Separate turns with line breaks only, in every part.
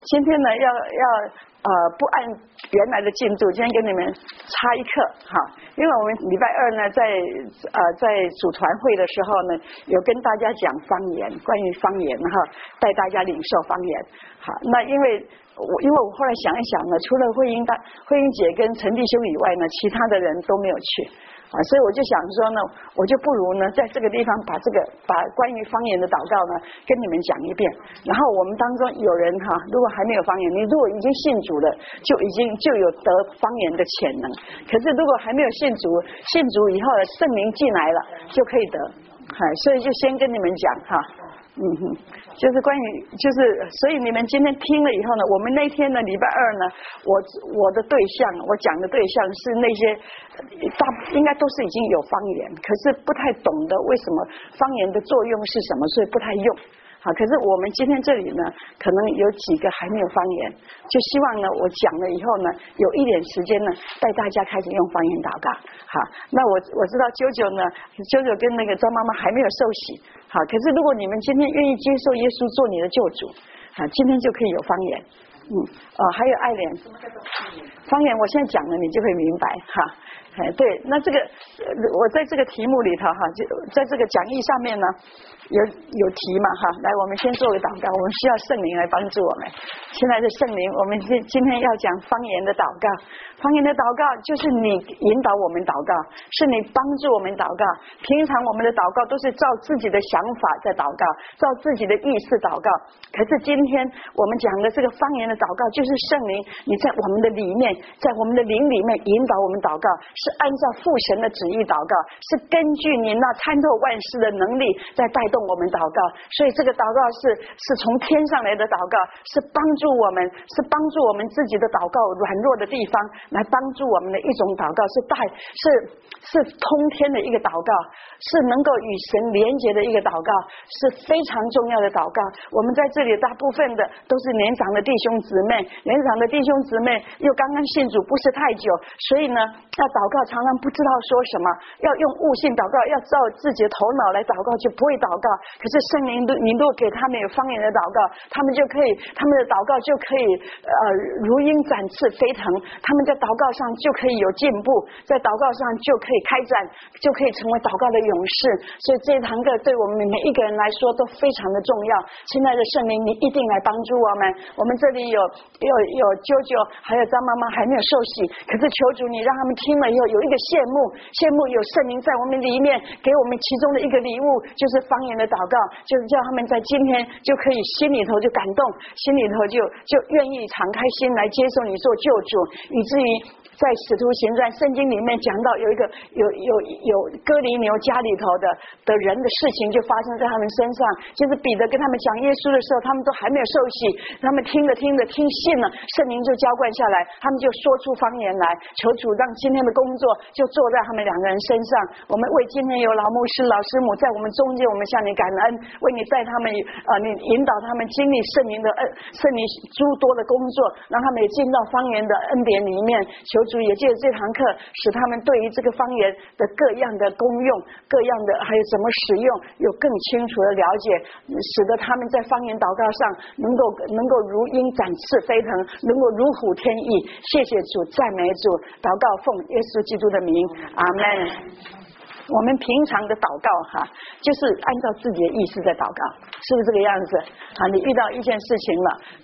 今天呢，不按原来的进度，今天跟你们插一课哈，因为我们礼拜二呢，在组团会的时候呢，有跟大家讲方言，关于方言哈，带大家领受方言。好，那因为我后来想一想呢，除了慧英姐跟陈弟兄以外呢，其他的人都没有去。所以我就想说呢，我就不如呢，在这个地方把关于方言的祷告呢，跟你们讲一遍。然后我们当中有人哈，如果还没有方言，你如果已经信主了，就有得方言的潜能。可是如果还没有信主以后圣灵进来了，就可以得。所以就先跟你们讲哈。就是关于所以你们今天听了以后呢，我们那天呢礼拜二呢，我的对象，我讲的对象是那些应该都是已经有方言，可是不太懂得为什么方言的作用是什么，所以不太用。好，可是我们今天这里呢，可能有几个还没有方言，就希望呢，我讲了以后呢，有一点时间呢，带大家开始用方言祷告。好，那我知道啾啾跟那个张妈妈还没有受洗。好，可是如果你们今天愿意接受耶稣做你的救主，好，今天就可以有方言。还有爱莲，方言我现在讲了，你就会明白哈。对，那这个我在这个题目里头哈，就在这个讲义上面呢，有题嘛哈。来，我们先做个祷告，我们需要圣灵来帮助我们。亲爱的圣灵，我们今天要讲方言的祷告。方言的祷告就是你引导我们祷告，是你帮助我们祷告。平常我们的祷告都是照自己的想法在祷告，照自己的意思祷告。可是今天我们讲的这个方言的祷告，就是圣灵你在我们的里面，在我们的灵里面引导我们祷告，是按照父神的旨意祷告，是根据你那参透万事的能力在带动我们祷告。所以这个祷告是从天上来的祷告，是帮助我们自己的祷告软弱的地方，来帮助我们的一种祷告，是通天的一个祷告，是能够与神连结的一个祷告，是非常重要的祷告。我们在这里大部分的都是年长的弟兄姊妹，又刚刚信主不是太久，所以呢要祷告常常不知道说什么，要用悟性祷告，要照自己的头脑来祷告就不会祷告。可是圣灵你如果给他们有方言的祷告，他们的祷告就可以如鹰展翅飞腾，他们在祷告上就可以有进步，在祷告上就可以开展，就可以成为祷告的勇士。所以这一堂课对我们每一个人来说都非常的重要。亲爱的圣灵，你一定来帮助我们。我们这里有啾啾，还有张妈妈还没有受洗，可是求主你让他们听了以后有一个羡慕有圣灵在我们里面给我们其中的一个礼物，就是方言的祷告，就是叫他们在今天就可以心里头就感动，心里头就愿意敞开心来接受你做救主，以至于在使徒行传圣经里面讲到有哥尼流家里头的人的事情就发生在他们身上，就是彼得跟他们讲耶稣的时候，他们都还没有受洗，他们听信了，圣灵就浇灌下来，他们就说出方言来。求主让今天的工作就做在他们两个人身上。我们为今天有老牧师老师母在我们中间，我们向你感恩，为你带他们你引导他们经历圣灵诸多的工作，让他们也进到方言的恩典里面。求主也借着这堂课，使他们对于这个方言的各样的功用，各样的还有怎么使用，有更清楚的了解，使得他们在方言祷告上能够如鹰展翅飞腾，能够如虎添翼。谢谢主，赞美主，祷告奉耶稣基督的名，阿门。我们平常的祷告哈，就是按照自己的意思在祷告，是不是这个样子？你遇到一件事情了，譬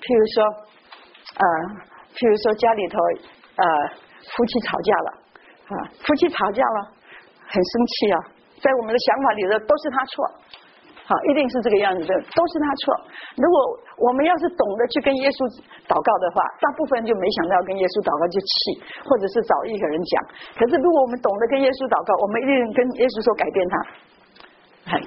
如说家里头夫妻吵架了很生气啊，在我们的想法里头都是他错，好，一定是这个样子的，都是他错。如果我们要是懂得去跟耶稣祷告的话，大部分人就没想到跟耶稣祷告就气，或者是找一个人讲。可是如果我们懂得跟耶稣祷告，我们一定跟耶稣说改变他。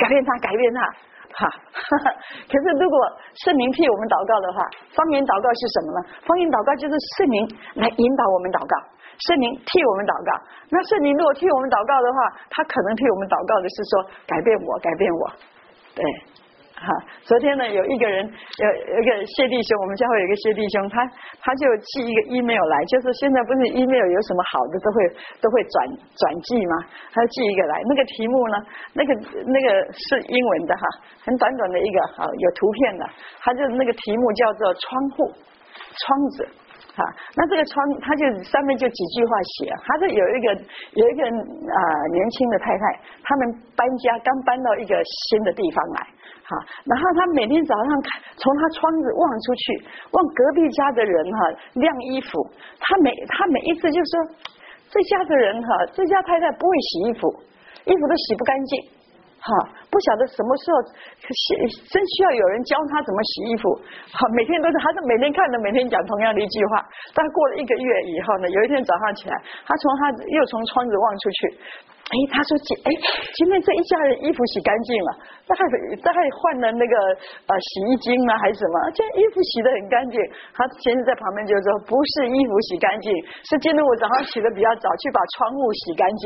可是如果圣灵替我们祷告的话，方言祷告是什么呢？方言祷告就是圣灵来引导我们祷告，圣灵替我们祷告。那圣灵如果替我们祷告的话，他可能替我们祷告的是说改变我。对，昨天呢有一个人有一个谢弟兄，我们教会有一个谢弟兄，他就寄一个 email 来，就是现在不是 email 有什么好的都会转寄吗？他就寄一个来，那个题目呢，那个是英文的哈，很短的一个，有图片的，他就那个题目叫做窗户。 窗子。那这个窗，他就上面就几句话写，他这有一个年轻的太太，他们搬家刚搬到一个新的地方来，然后他每天早上从他窗子望出去，望隔壁家的人晾衣服，他每一次就说这家的人这家太太不会洗衣服，衣服都洗不干净。不晓得什么时候真需要有人教他怎么洗衣服。每天都是，他是每天看着每天讲同样的一句话。但过了1个月以后呢，有一天早上起来，他又从窗子望出去，他说今天这一家人衣服洗干净了，大概换了那个洗衣精呢还是什么，今天衣服洗得很干净。他先生在旁边就说，不是衣服洗干净，是今天我早上起得比较早，去把窗户洗干净。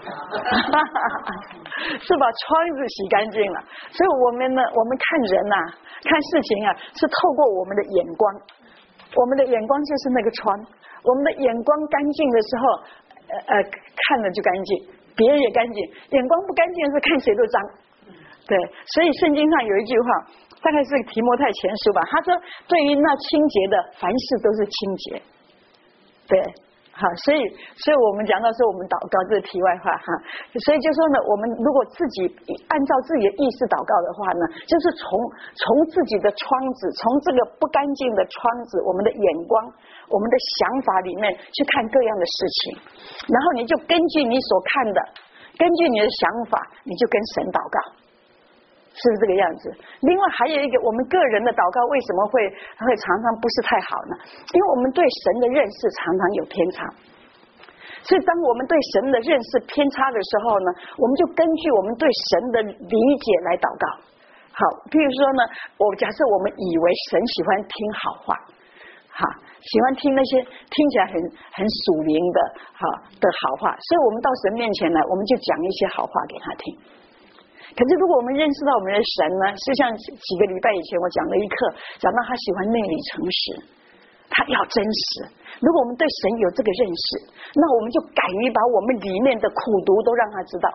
是把窗子洗干净了。所以我们呢，我们看人看事情是透过我们的眼光，我们的眼光就是那个窗，我们的眼光干净的时候，看了就干净，别人也干净。眼光不干净是看谁都脏。对，所以圣经上有一句话，大概是提摩太前书吧，他说对于那清洁的，凡事都是清洁。对，所以我们讲到说我们祷告，这是题外话所以就说呢，我们如果自己按照自己的意识祷告的话呢，就是从自己的窗子，从这个不干净的窗子，我们的眼光，我们的想法里面去看各样的事情，然后你就根据你所看的，根据你的想法，你就跟神祷告，是不是这个样子？另外还有一个，我们个人的祷告为什么会常常不是太好呢？因为我们对神的认识常常有偏差，所以当我们对神的认识偏差的时候呢，我们就根据我们对神的理解来祷告。好，比如说呢，假设我们以为神喜欢听好话，喜欢听那些听起来很属灵的好话，所以我们到神面前来，我们就讲一些好话给他听。可是如果我们认识到我们的神呢，就像几个礼拜以前我讲了一课，讲到他喜欢内里诚实，他要真实。如果我们对神有这个认识，那我们就敢于把我们里面的苦毒都让他知道。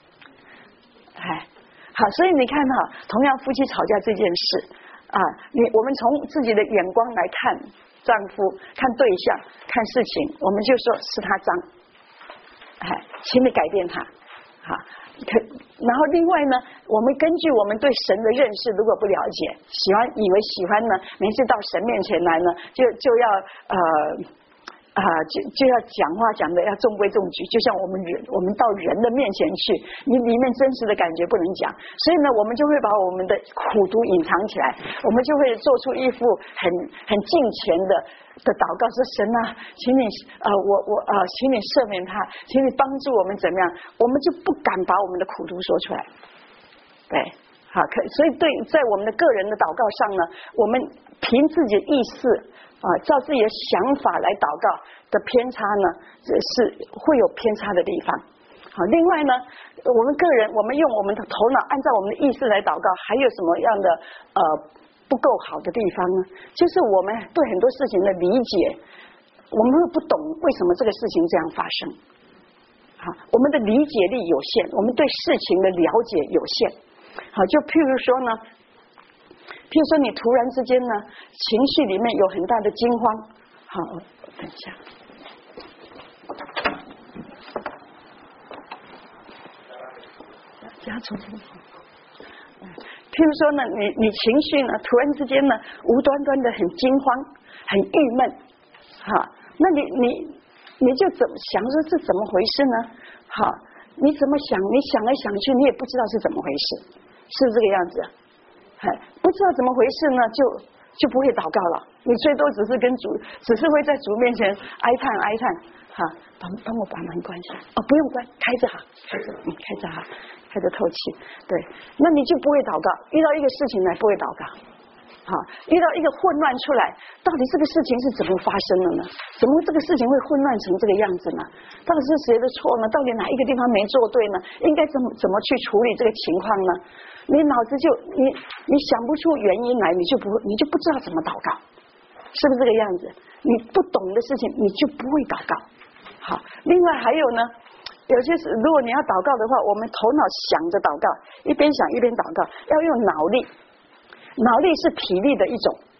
好，所以你看同样夫妻吵架这件事我们从自己的眼光来看丈夫，看对象，看事情，我们就说是他脏，请你改变他。然后另外呢，我们根据我们对神的认识，如果不了解，以为喜欢呢，每次到神面前来呢，就要就要讲话讲的要中规中矩，就像我们到人的面前去，你里面真实的感觉不能讲，所以呢，我们就会把我们的苦毒隐藏起来，我们就会做出一副很敬虔的祷告，说神请你请你赦免他，请你帮助我们怎么样，我们就不敢把我们的苦毒说出来。对，所以在我们的个人的祷告上呢，我们凭自己的意识照自己的想法来祷告的偏差呢，是会有偏差的地方。好，另外呢，我们个人，我们用我们的头脑，按照我们的意识来祷告，还有什么样的不够好的地方呢？就是我们对很多事情的理解，我们会不懂为什么这个事情这样发生。我们的理解力有限，我们对事情的了解有限。好，就譬如说你突然之间呢，情绪里面有很大的惊慌。好，等一下。加重。譬如说呢，你情绪呢，突然之间呢，无端端的很惊慌，很郁闷，那你就怎么想说这怎么回事呢？你怎么想？你想来想去，你也不知道是怎么回事，是不是这个样子？不知道怎么回事呢，就不会祷告了。你最多只是会在主面前哀叹。帮我把门关下。不用关，开着开着透气。对，那你就不会祷告。遇到一个事情呢，不会祷告。遇到一个混乱出来，到底这个事情是怎么发生的呢？怎么这个事情会混乱成这个样子呢？到底是谁的错呢？到底哪一个地方没做对呢？应该怎么去处理这个情况呢？你脑子你想不出原因来，你就不知道怎么祷告，是不是这个样子？你不懂的事情，你就不会祷告。好，另外还有呢，有些是如果你要祷告的话，我们头脑想着祷告，一边想一边祷告，要用脑力。脑力是体力的一种，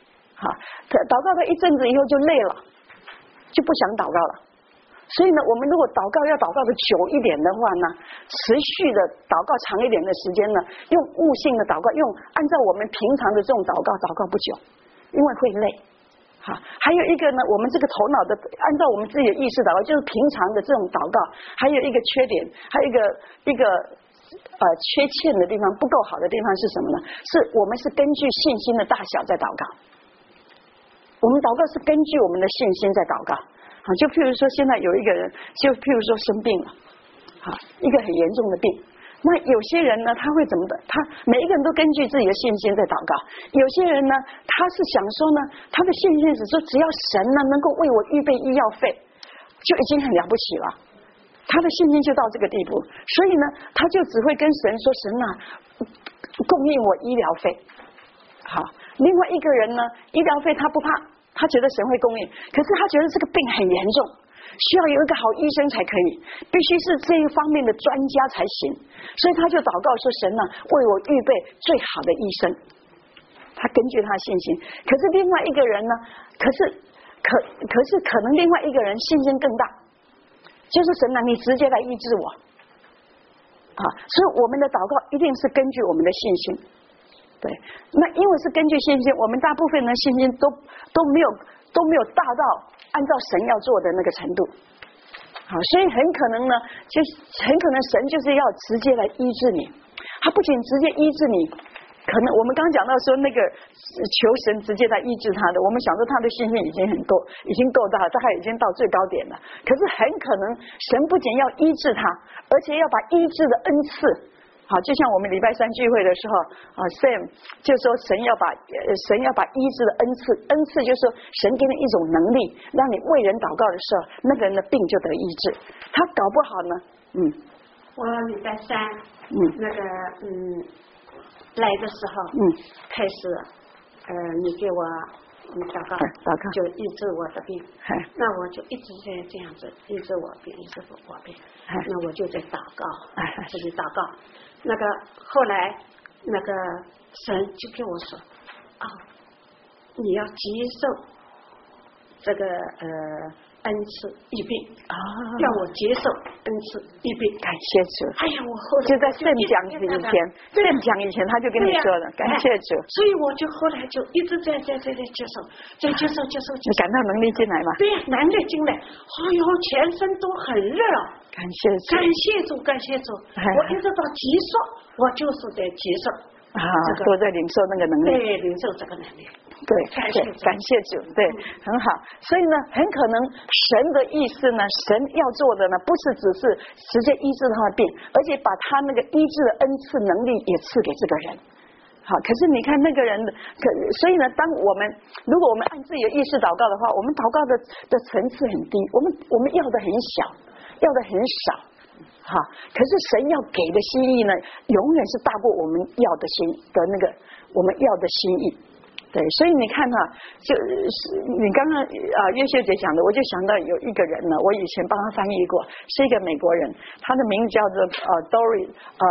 祷告了一阵子以后就累了，就不想祷告了。所以呢，我们如果祷告要祷告的久一点的话呢，持续的祷告长一点的时间呢，用悟性的祷告，按照我们平常的这种祷告不久，因为会累。还有一个呢，我们这个头脑的按照我们自己的意识祷告，就是平常的这种祷告，还有一个缺点，还有一个缺欠的地方，不够好的地方是什么呢？是我们是根据信心的大小在祷告，我们祷告是根据我们的信心在祷告。就譬如说现在有一个人，就譬如说生病了，一个很严重的病，那有些人呢他会怎么的？他每一个人都根据自己的信心在祷告，有些人呢他是想说呢，他的信心是说只要神呢能够为我预备医药费，就已经很了不起了。他的信心就到这个地步，所以呢他就只会跟神说，神啊供应我医疗费。另外一个人呢，医疗费他不怕，他觉得神会供应，可是他觉得这个病很严重，需要有一个好医生才可以，必须是这一方面的专家才行，所以他就祷告说，神啊为我预备最好的医生。他根据他的信心。可是另外一个人呢，可是可能另外一个人信心更大，就是神啊你直接来医治我。所以我们的祷告一定是根据我们的信心。对，那因为是根据信心，我们大部分的信心都没有大到按照神要做的那个程度。所以很可能呢，就很可能神就是要直接来医治你。他不仅直接医治你，可能我们刚讲到说那个求神直接来医治他的，我们想说他的信心已经够大，大概已经到最高点了。可是很可能神不仅要医治他，而且要把医治的恩赐。就像我们礼拜三聚会的时候Sam 就说神要把医治的恩赐就是说神给你一种能力，让你为人祷告的时候，那个人的病就得医治。他搞不好呢，
我礼拜三那个来的时候开始你给我祷告就医治我的病，那我就一直在这样子医治我病，医治我病，那我就在祷告，自己祷告。那个后来那个神就跟我说，你要接受这个恩赐医病让我接受恩赐医病。
感谢主。
哎呀，我后来
就在圣讲以前他就跟你说了，感谢主。
所以我就后来就一直在接受。
你感到能力进来吗？
对呀，能力进来，全身都很热。
感谢主。
我一直到结束，我就是在接受
都在领受那个能力。
对，领受这个能力。
对，感谢主，对，很好。所以呢，很可能神的意思呢，神要做的呢，不是只是直接医治他的病，而且把他那个医治的恩赐能力也赐给这个人。可是你看那个人所以呢，如果我们按自己的意识祷告的话，我们祷告的层次很低，我们要的很小，要的很少。可是神要给的心意呢，永远是大过我们要的那个我们要的心意。对，所以你看就是你刚刚岳秀姐讲的，我就想到有一个人呢，我以前帮他翻译过，是一个美国人，他的名字叫做Dory，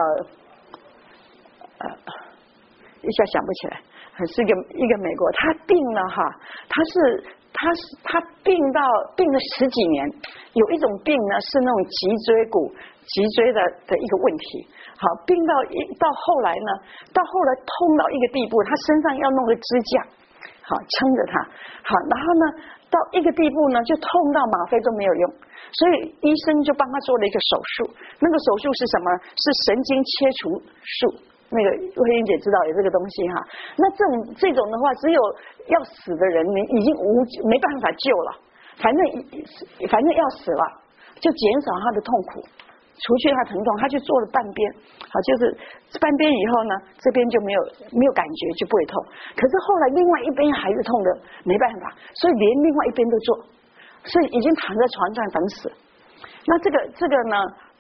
一下想不起来，是一个美国，他病了他病了10几年，有一种病呢是那种脊椎的一个问题。病到后来呢，痛到一个地步，他身上要弄个支架，撑着他。然后呢，到一个地步呢，就痛到吗啡都没有用，所以医生就帮他做了一个手术。那个手术是什么？是神经切除术。那个慧英姐知道有这个东西那这种的话，只有要死的人，你已经没办法救了，反正要死了，就减少他的痛苦，除去他疼痛，他就做了半边，就是半边以后呢，这边就没有感觉，就不会痛。可是后来另外一边还是痛的，没办法，所以连另外一边都做，所以已经躺在床上等死。那这个呢，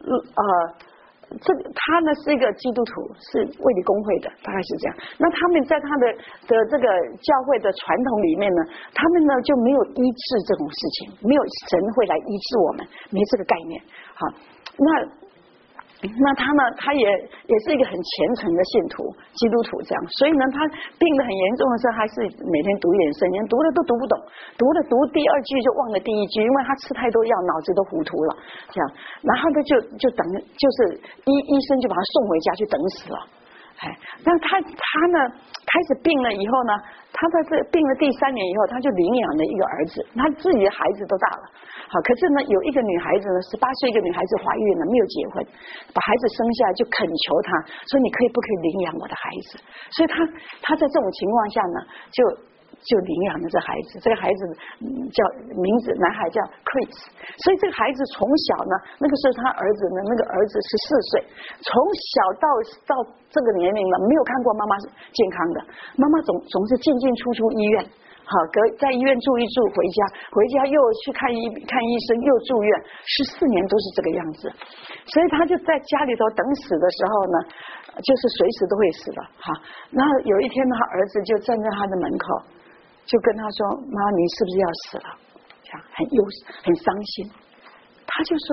他呢是一个基督徒，是卫理公会的，大概是这样。那他们在他的这个教会的传统里面呢，他们呢就没有医治这种事情，没有神会来医治我们，没这个概念。那那他呢，他也是一个很虔诚的信徒，基督徒这样，所以呢，他病得很严重的时候，还是每天读一点圣经，读的都读不懂，读第二句就忘了第一句，因为他吃太多药，脑子都糊涂了，这样，然后他就等，就是医生就把他送回家去等死了。那他呢开始病了以后呢，他在这病了第3年以后，他就领养了一个儿子，他自己的孩子都大了，好，可是呢有一个女孩子呢，18岁一个女孩子怀孕了，没有结婚，把孩子生下来就恳求他说，你可以不可以领养我的孩子？所以他在这种情况下呢，就领养了这孩子，这个孩子叫名字，男孩叫 Chris， 所以这个孩子从小呢，那个时候他儿子呢，那个儿子14岁，从小到这个年龄了，没有看过妈妈健康的，妈妈总是进出医院，好，在医院住一住，回家又去看医生，又住院，14年都是这个样子，所以他就在家里头等死的时候呢，就是随时都会死的，好，然后有一天他儿子就站在他的门口。就跟他说，妈，你是不是要死了？这样很伤心。他就说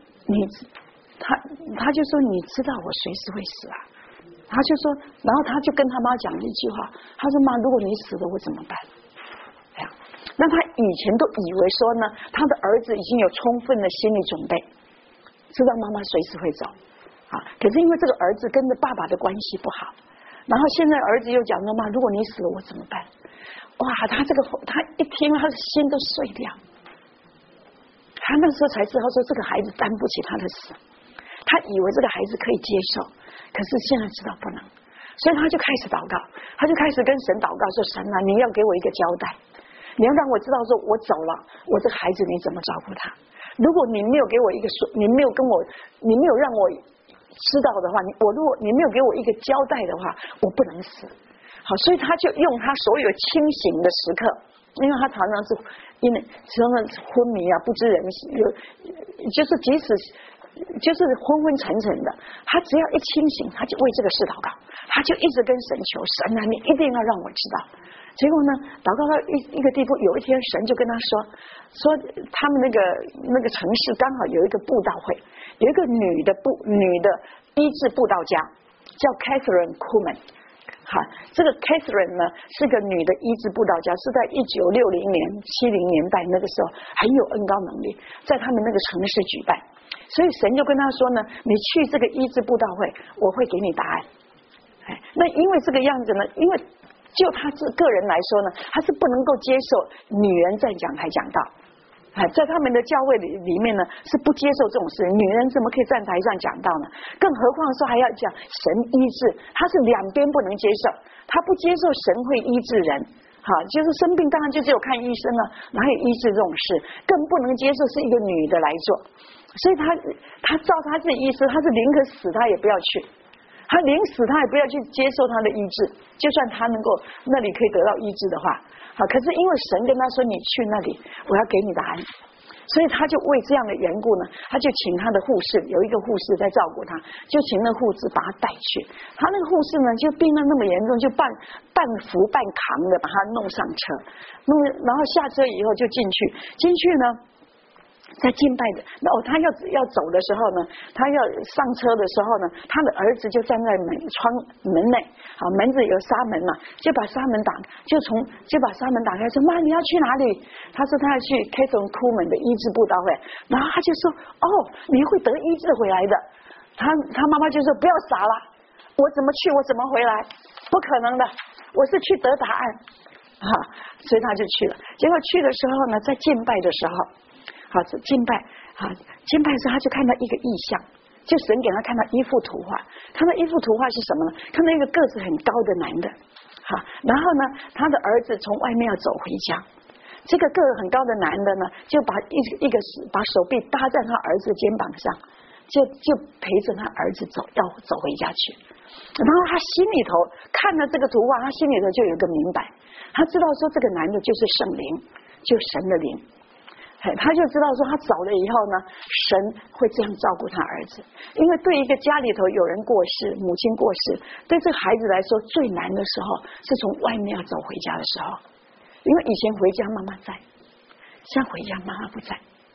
他就说你知道我随时会死啊。他就说，然后他就跟他妈讲了一句话，他说，妈，如果你死了我怎么办？这样，那他以前都以为说呢，他的儿子已经有充分的心理准备，知道妈妈随时会走啊。可是因为这个儿子跟着爸爸的关系不好，然后现在儿子又讲说，妈，如果你死了我怎么办？哇，他一听他的心都碎掉，他那时候才知道说这个孩子担不起他的死，他以为这个孩子可以接受，可是现在知道不能，所以他就开始祷告，他就开始跟神祷告说，神啊，你要给我一个交代，你要让我知道说我走了，我这个孩子你怎么照顾他？如果你没有给我一个你没有让我知道的话，如果你没有给我一个交代的话，我不能死。好，所以他就用他所有清醒的时刻，因为他常常是昏迷啊，不知人就是即使就是昏昏沉沉的，他只要一清醒，他就为这个事祷告，他就一直跟神求，神啊，你一定要让我知道。结果呢，祷告到一个地步，有一天神就跟他说他们那个城市刚好有一个布道会，有一个女的医治布道家叫 Catherine Kuhlman。好，这个 Catherine 呢是个女的医治布道家，是在1960年、70年代那个时候很有恩膏能力，在他们那个城市举办。所以神就跟他说呢，你去这个医治布道会，我会给你答案。那因为这个样子呢，因为就他个人来说呢，他是不能够接受女人在讲台讲道。在他们的教会里面呢，是不接受这种事，女人怎么可以站台上讲道呢？更何况说还要讲神医治，他是两边不能接受，他不接受神会医治人，好，就是生病当然就只有看医生了，哪有医治这种事？更不能接受是一个女的来做，所以他照他自己意思，他是宁可死他也不要去，他宁死他也不要去接受他的医治，就算他能够那里可以得到医治的话。好，可是因为神跟他说你去那里，我要给你答案，所以他就为这样的缘故呢，他就请他的护士，有一个护士在照顾他，就请那护士把他带去。他那个护士呢，就病得那么严重，就半扶半扛的把他弄上车，然后下车以后就进去呢。在敬拜的，他要走的时候呢，他要上车的时候呢，他的儿子就站在门内，好，门子有纱门嘛，就把纱门打开，说妈，你要去哪里？他说他要去 Catherine Kuhlman 的医治布道会，然后他就说，哦，你会得医治回来的。他妈妈就说不要傻了，我怎么去？我怎么回来？不可能的，我是去得答案啊，所以他就去了。结果去的时候呢，在敬拜的时候。好，敬拜时他就看到一个异象，就神给他看到一幅图画，看到一幅图画是什么呢？看到一个个子很高的男的，好，然后呢，他的儿子从外面要走回家，这个个子很高的男的呢，就把把手臂搭在他儿子肩膀上，就陪着他儿子要走回家去。然后他心里头看了这个图画，他心里头就有个明白，他知道说这个男的就是圣灵，就神的灵。他就知道说他走了以后呢，神会这样照顾他儿子，因为对一个家里头有人过世，母亲过世，对这个孩子来说最难的时候是从外面要走回家的时候，因为以前回家妈妈在，现在回家妈妈不在，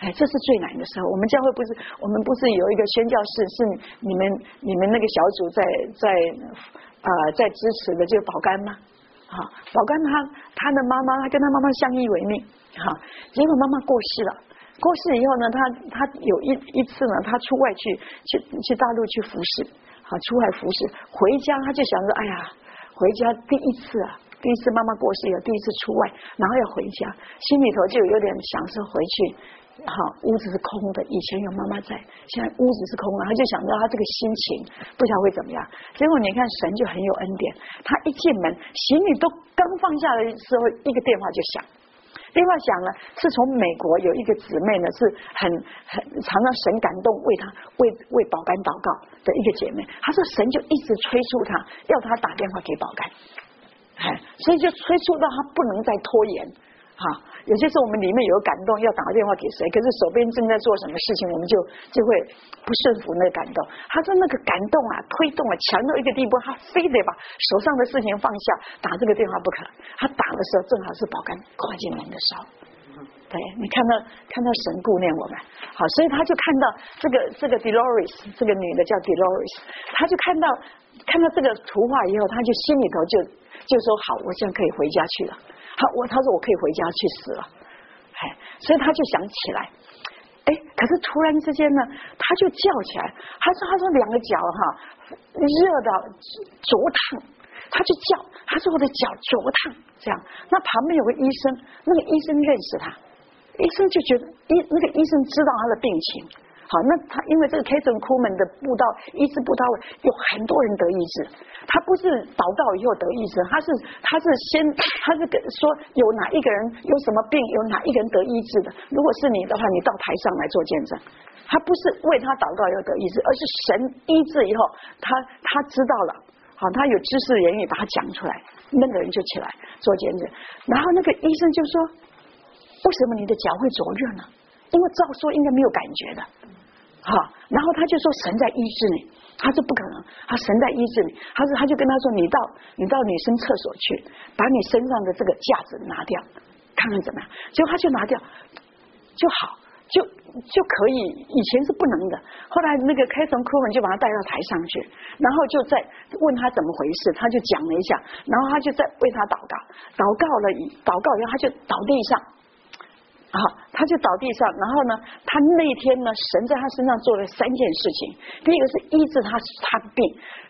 这是最难的时候。我们教会我们不是有一个宣教士，是你们那个小组在支持的，就是宝干吗？宝干他的妈妈，他跟他妈妈相依为命，结果妈妈过世了。过世以后呢，他有一次呢，他出外去大陆去服侍，出外服侍，回家他就想着，哎呀，回家第一次妈妈过世以后，第一次出外，然后要回家，心里头就有点想说回去，屋子是空的，以前有妈妈在，现在屋子是空了，他就想到他这个心情不晓得会怎么样。结果你看神就很有恩典，他一进门，行李都刚放下来的时候，一个电话就响。电话响了，是从美国有一个姊妹呢，是很常常神感动为宝干祷告的一个姐妹。她说神就一直催促她，要她打电话给宝干，所以就催促到她不能再拖延。有些时候我们里面有感动要打个电话给谁，可是手边正在做什么事情，我们就会不顺服那个感动。他说那个感动推动强到一个地步，他非得把手上的事情放下，打这个电话不可。他打的时候正好是宝干跨进门的时候，对，你看到神顾念我们，好，所以他就看到这个 Dolores 这个女的叫 Dolores， 他就看到这个图画以后，他就心里头就说好，我现在可以回家去了。他说我可以回家去死了，所以他就想起来，可是突然之间呢，他就叫起来，他说两个脚热到灼烫，他就叫，他说我的脚灼烫，这样，那旁边有个医生，那个医生认识他，医生就觉得那个医生知道他的病情。好，那他因为这个 Kathryn Kuhlman 的布道医治布道会有很多人得医治，他不是祷告以后得医治，他是说有哪一个人有什么病，有哪一个人得医治的。如果是你的话，你到台上来做见证。他不是为他祷告要得医治，而是神医治以后，他知道了，好，他有知识言语把他讲出来，那个人就起来做见证。然后那个医生就说：“为什么你的脚会灼热呢？因为照说应该没有感觉的。”然后他就说神在医治你，他说不可能，他神在医治你，他就跟他说你到女生厕所去，把你身上的这个架子拿掉，看看怎么样。结果他就拿掉，就好，就可以，以前是不能的。后来那个Kathryn Kuhlman就把他带到台上去，然后就在问他怎么回事，他就讲了一下，然后他就在为他祷告以后他就倒地上。他就倒地上，然后呢，他那天呢，神在他身上做了3件事情。第一个是医治他的病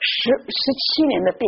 ，17年的病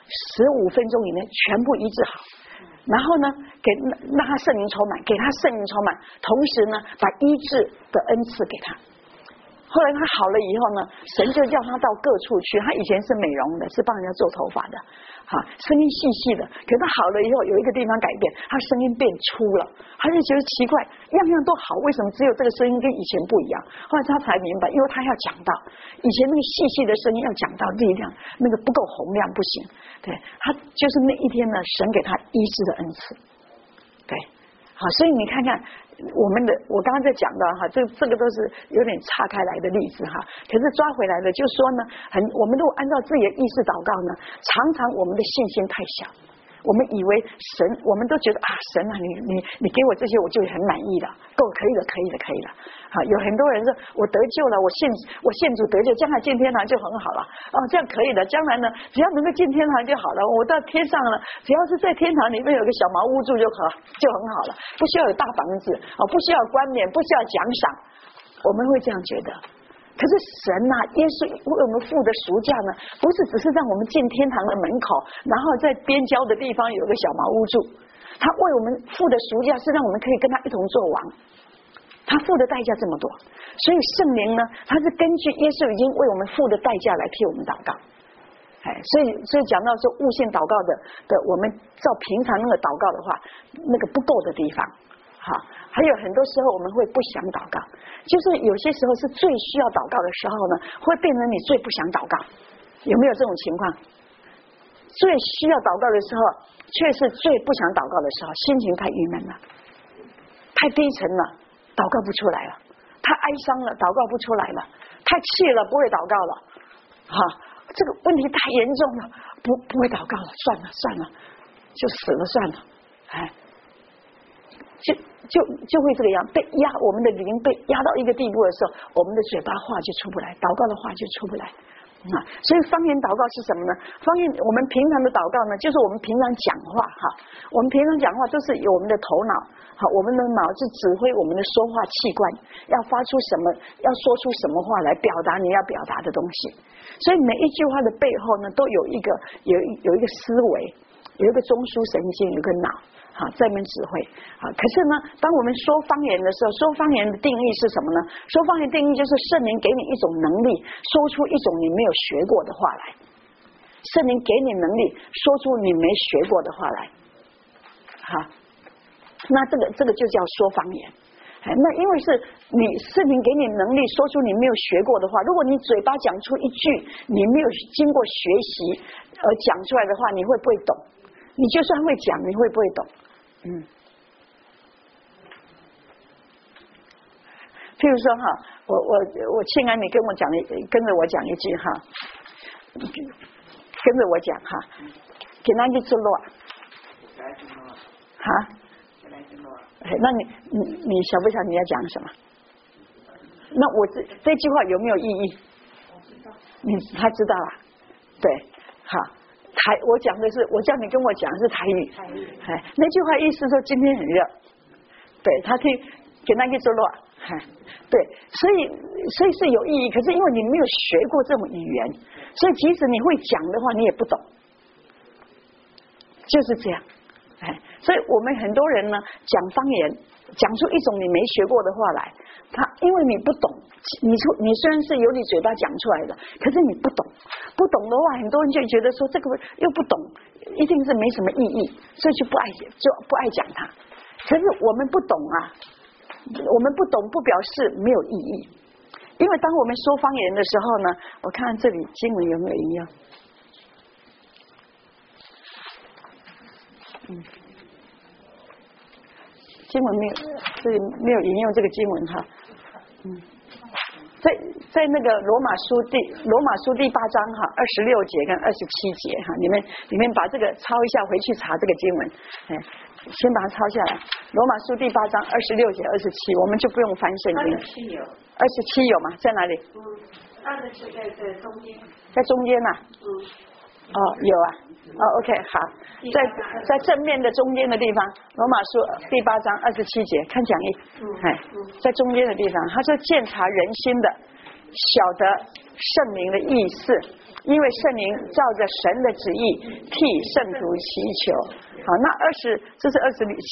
，15分钟以内全部医治好。然后呢，让他圣灵充满，给他圣灵充满，同时呢，把医治的恩赐给他。后来他好了以后呢，神就叫他到各处去。他以前是美容的，是帮人家做头发的，声音细细的。可是他好了以后，有一个地方改变，他声音变粗了。他就觉得奇怪，样样都好，为什么只有这个声音跟以前不一样？后来他才明白，因为他要讲到以前那个细细的声音要讲到力量，那个不够洪亮不行。对，他就是那一天呢，神给他医治的恩赐。对，好，所以你看看。我刚刚在讲到这个都是有点岔开来的例子可是抓回来的就是说呢，我们如果按照自己的意识祷告呢，常常我们的信心太小，我们以为神，我们都觉得神你给我这些我就很满意了，够可以了。有很多人说我得救了，我信主得救，将来进天堂就很好了，这样可以的，将来呢只要能够进天堂就好了，我到天上了，只要是在天堂里面有个小茅屋住就很好了，不需要有大房子，不需要冠冕，不需要奖赏，我们会这样觉得。可是神耶稣为我们付的赎价呢，不是只是让我们进天堂的门口，然后在边郊的地方有个小茅屋住，他为我们付的赎价是让我们可以跟他一同做王，他付的代价这么多，所以圣灵呢，他是根据耶稣已经为我们付的代价来替我们祷告。所以讲到说悟性祷告的，我们照平常那个祷告的话，那个不够的地方，还有很多时候我们会不想祷告，就是有些时候是最需要祷告的时候呢，会变成你最不想祷告，有没有这种情况？最需要祷告的时候，却是最不想祷告的时候，心情太郁闷了，太低沉了，祷告不出来了，太哀伤了，祷告不出来了，太气了，不会祷告了，这个问题太严重了，不会祷告了，算了，就死了算了。 就会这个样，被压，我们的灵被压到一个地步的时候，我们的嘴巴话就出不来，祷告的话就出不来啊。所以方言祷告是什么呢？方言我们平常的祷告呢，就是我们平常讲话哈，我们平常讲话都是有我们的头脑，好，我们的脑子指挥我们的说话器官，要发出什么，要说出什么话来表达你要表达的东西。所以每一句话的背后呢，都有一个思维，有一个中枢神经，有一个脑。好，在我们指挥。好，可是呢，当我们说方言的时候，说方言的定义是什么呢？说方言定义就是圣灵给你一种能力，说出一种你没有学过的话来。圣灵给你能力，说出你没学过的话来。好，那这个就叫说方言。那因为是你圣灵给你能力说出你没有学过的话，如果你嘴巴讲出一句你没有经过学习而讲出来的话，你会不会懂？你就算会讲，你会不会懂？譬如说哈，我庆安，你跟着我讲一句哈，跟着我讲哈，给那句做落哈，那你晓不晓得你要讲什么？那我这句话有没有意义？他知道了，对，好。我讲的是，我叫你跟我讲是台语，那句话意思说今天很热，对他听给那个做落，对，所以是有意义。可是因为你没有学过这种语言，所以即使你会讲的话，你也不懂，就是这样。所以我们很多人呢讲方言，讲出一种你没学过的话来，因为你不懂，你虽然是由你嘴巴讲出来的，可是你不懂的话，很多人就觉得说这个又不懂，一定是没什么意义，所以就不爱讲它。可是我们不懂啊，我们不懂不表示没有意义，因为当我们说方言的时候呢，我看看这里经文有没有引用。经文没有引用这个经文哈，在那个罗马书第8章哈26节跟27节哈，你们把这个抄一下回去查这个经文，先把它抄下来。罗马书第8章26节27，我们就不用翻圣经。27有吗？在哪里？27在中间。在中间呐？有啊。OK， 好，在正面的中间的地方，罗马书第8章27节，看讲义，在中间的地方，他说鉴察人心的，晓得圣灵的意思，因为圣灵照着神的旨意替圣徒祈求。好，那这是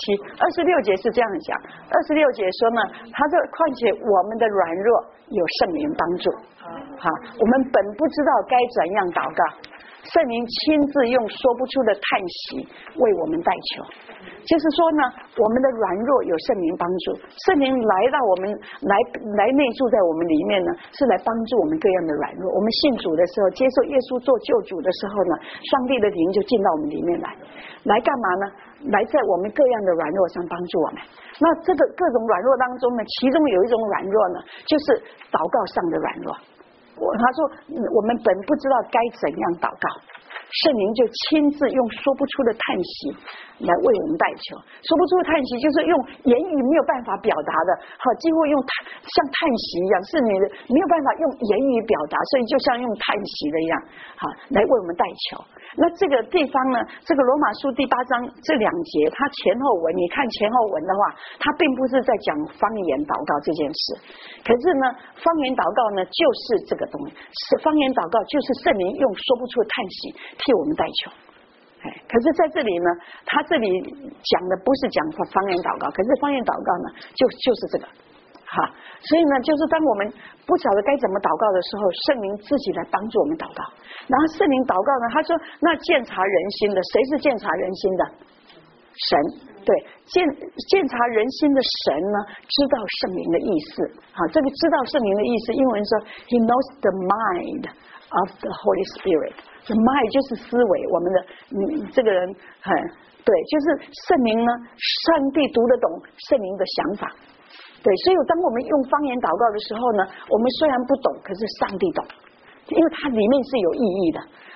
26节是这样讲，26节说呢，他说况且我们的软弱有圣灵帮助，好，我们本不知道该怎样祷告，圣灵亲自用说不出的叹息为我们代求，就是说呢，我们的软弱有圣灵帮助，圣灵来到我们来内住在我们里面呢，是来帮助我们各样的软弱。我们信主的时候，接受耶稣做救主的时候呢，上帝的灵就进到我们里面来干嘛呢？来在我们各样的软弱上帮助我们。那这个各种软弱当中呢，其中有一种软弱呢，就是祷告上的软弱。他说我们本不知道该怎样祷告，圣灵就亲自用说不出的叹息来为我们代求。说不出的叹息就是用言语没有办法表达的，好，几乎用像叹息一样，是你没有办法用言语表达，所以就像用叹息的一样，好，来为我们代求。那这个地方呢，这个罗马书第8章这2节，它前后文，你看前后文的话，它并不是在讲方言祷告这件事，可是呢，方言祷告呢就是这个东西，方言祷告就是圣灵用说不出的叹息替我们代求。可是在这里呢，他这里讲的不是讲方言祷告，可是方言祷告呢就是这个，好，所以呢，就是当我们不晓得该怎么祷告的时候，圣灵自己来帮助我们祷告。然后圣灵祷告呢，他说那鉴察人心的，谁是鉴察人心的？神，对，鉴察人心的神呢，知道圣灵的意思。好，这个知道圣灵的意思，英文说 He knows the mind of the Holy Spirit。The mind 就是思维，我们的这个人对，就是圣灵呢，上帝读得懂圣灵的想法。对，所以当我们用方言祷告的时候呢，我们虽然不懂，可是上帝懂，因为它里面是有意义的。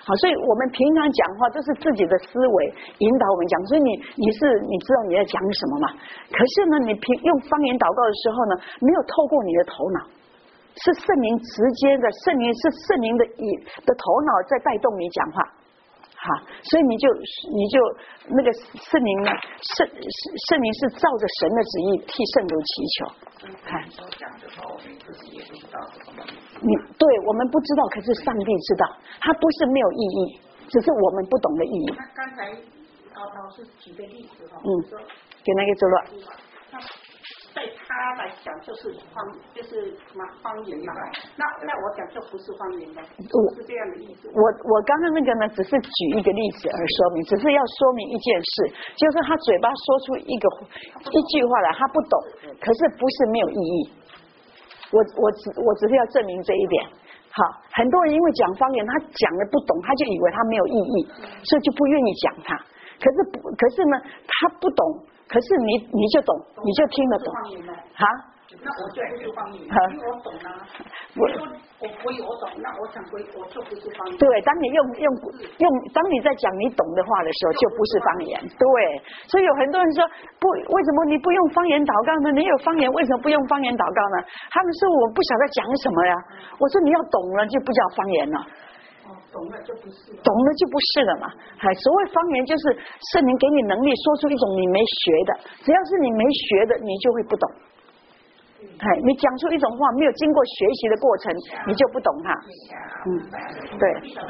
好，所以我们平常讲话都是自己的思维引导我们讲，所以你知道你在讲什么吗？可是呢，你用方言祷告的时候呢，没有透过你的头脑，是圣灵直接的，圣灵的头脑在带动你讲话。好，所以你就那个圣灵呢，圣灵是照着神的旨意替圣徒祈求。看，对我们不知道，可是上帝知道，它不是没有意义，只是我们不懂的意义。
那刚才老师举的例子哈，
给那个周乐。
对他来讲就是什么方言嘛，那我讲就不是方言的，是这样的意思。
我刚刚那个呢，只是举一个例子而说明，只是要说明一件事，就是他嘴巴说出一句话来，他不懂，可是不是没有意义。我只是要证明这一点。好，很多人因为讲方言，他讲的不懂，他就以为他没有意义，所以就不愿意讲他。可是呢，他不懂。可是你就懂，你就听得懂啊？
那我就不是方言，因为我懂啊。我懂，那我讲我就不是方言。
对，当你当你在讲你懂的话的时候，就不是方言。对，所以有很多人说为什么你不用方言祷告呢？你有方言，为什么不用方言祷告呢？他们说我不晓得讲什么呀。我说你要懂了，就不叫方言了。
懂了就不是
了嘛。所谓方言就是圣灵给你能力说出一种你没学的，只要是你没学的，你就会不懂。你讲出一种话没有经过学习的过程，你就不懂它。对。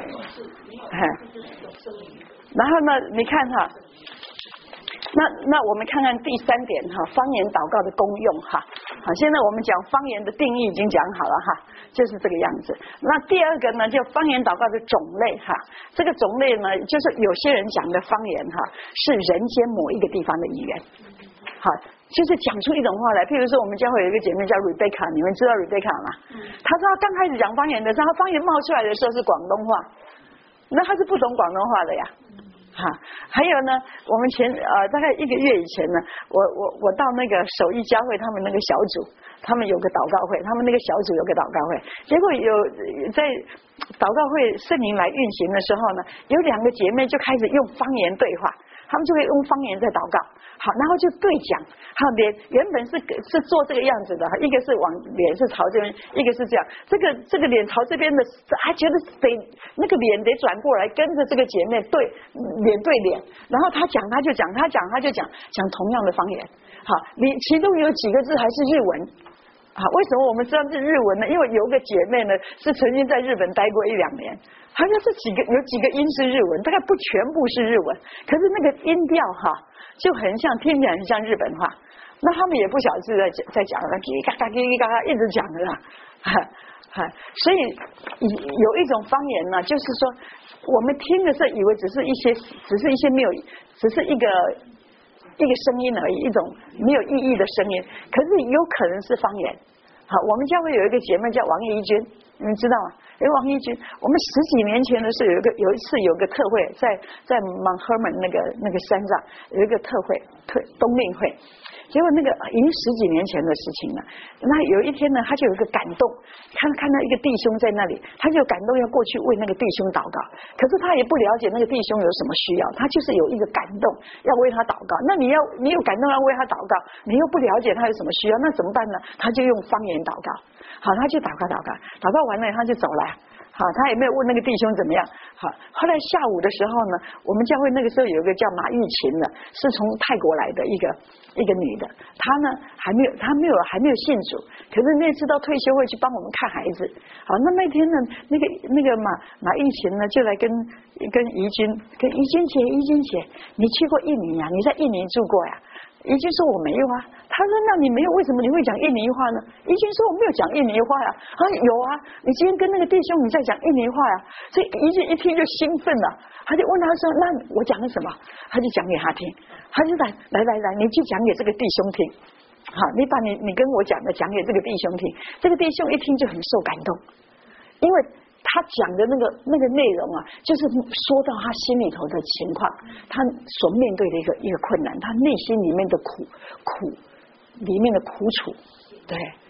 然后呢，你看哈，那我们看看第3点哈，方言祷告的功用哈。好，现在我们讲方言的定义已经讲好了哈。就是这个样子。那第二个呢，就方言祷告的种类哈。这个种类呢，就是有些人讲的方言哈，是人间某一个地方的语言。好，就是讲出一种话来。譬如说，我们教会有一个姐妹叫 Rebecca， 你们知道 Rebecca 吗？她说她刚开始讲方言的时候，她方言冒出来的时候是广东话，那她是不懂广东话的呀。还有呢，我们大概1个月以前呢，我到那个首义教会他们那个小组，他们有个祷告会，他们那个小组有个祷告会，结果有在祷告会圣灵来运行的时候呢，有2个姐妹就开始用方言对话，他们就会用方言在祷告。好，然后就对讲，好，脸原本是做这个样子的，一个是脸是朝这边，一个是这样，这个脸朝这边的，还觉得那个脸得转过来，跟着这个姐妹脸对脸，然后他讲他就讲同样的方言。好，其中有几个字还是日文。为什么我们知道是日文呢？因为有个姐妹呢是曾经在日本待过1-2年，好像是有几个音是日文，大概不全部是日文，可是那个音调就很像，听起来很像日本话。那他们也不晓得是在讲了，叽叽嘎嘎叽叽嘎嘎一直讲的啦。所以有一种方言呢，就是说我们听的时候以为只是一些没有，只是一个声音而已，一种没有意义的声音，可是有可能是方言。好，我们教会有一个姐妹叫王怡君，你们知道吗？王怡君，我们10几年前的是有一次有个特会，在 Mount Hermon 那个山上有一个特会冬令会，结果那个已经10几年前的事情了。那有一天呢，他就有一个感动，看到一个弟兄在那里，他就感动要过去为那个弟兄祷告，可是他也不了解那个弟兄有什么需要，他就是有一个感动要为他祷告。那你有感动要为他祷告，你又不了解他有什么需要，那怎么办呢？他就用方言祷告。好，他就祷告完了他就走了。好，他也没有问那个弟兄怎么样。好，后来下午的时候呢，我们教会那个时候有一个叫马玉琴的，是从泰国来的一个女的，她呢还没有信主，可是那次到退休会去帮我们看孩子。好，那天呢，那个马玉琴呢就来跟怡君姐，你去过印尼啊？你在印尼住过呀？怡君说我没有啊。他说那你没有，为什么你会讲印尼话呢？怡君说我没有讲印尼话呀。有啊，你今天跟那个弟兄你在讲印尼话呀。所以怡君一听就兴奋了，他就问他说那我讲了什么？他就讲给他听，他就来，你去讲给这个弟兄听。好，你把你跟我讲的讲给这个弟兄听，这个弟兄一听就很受感动，因为他讲的那个内容啊，就是说到他心里头的情况，他所面对的一个困难，他内心里面的苦里面的苦楚，对。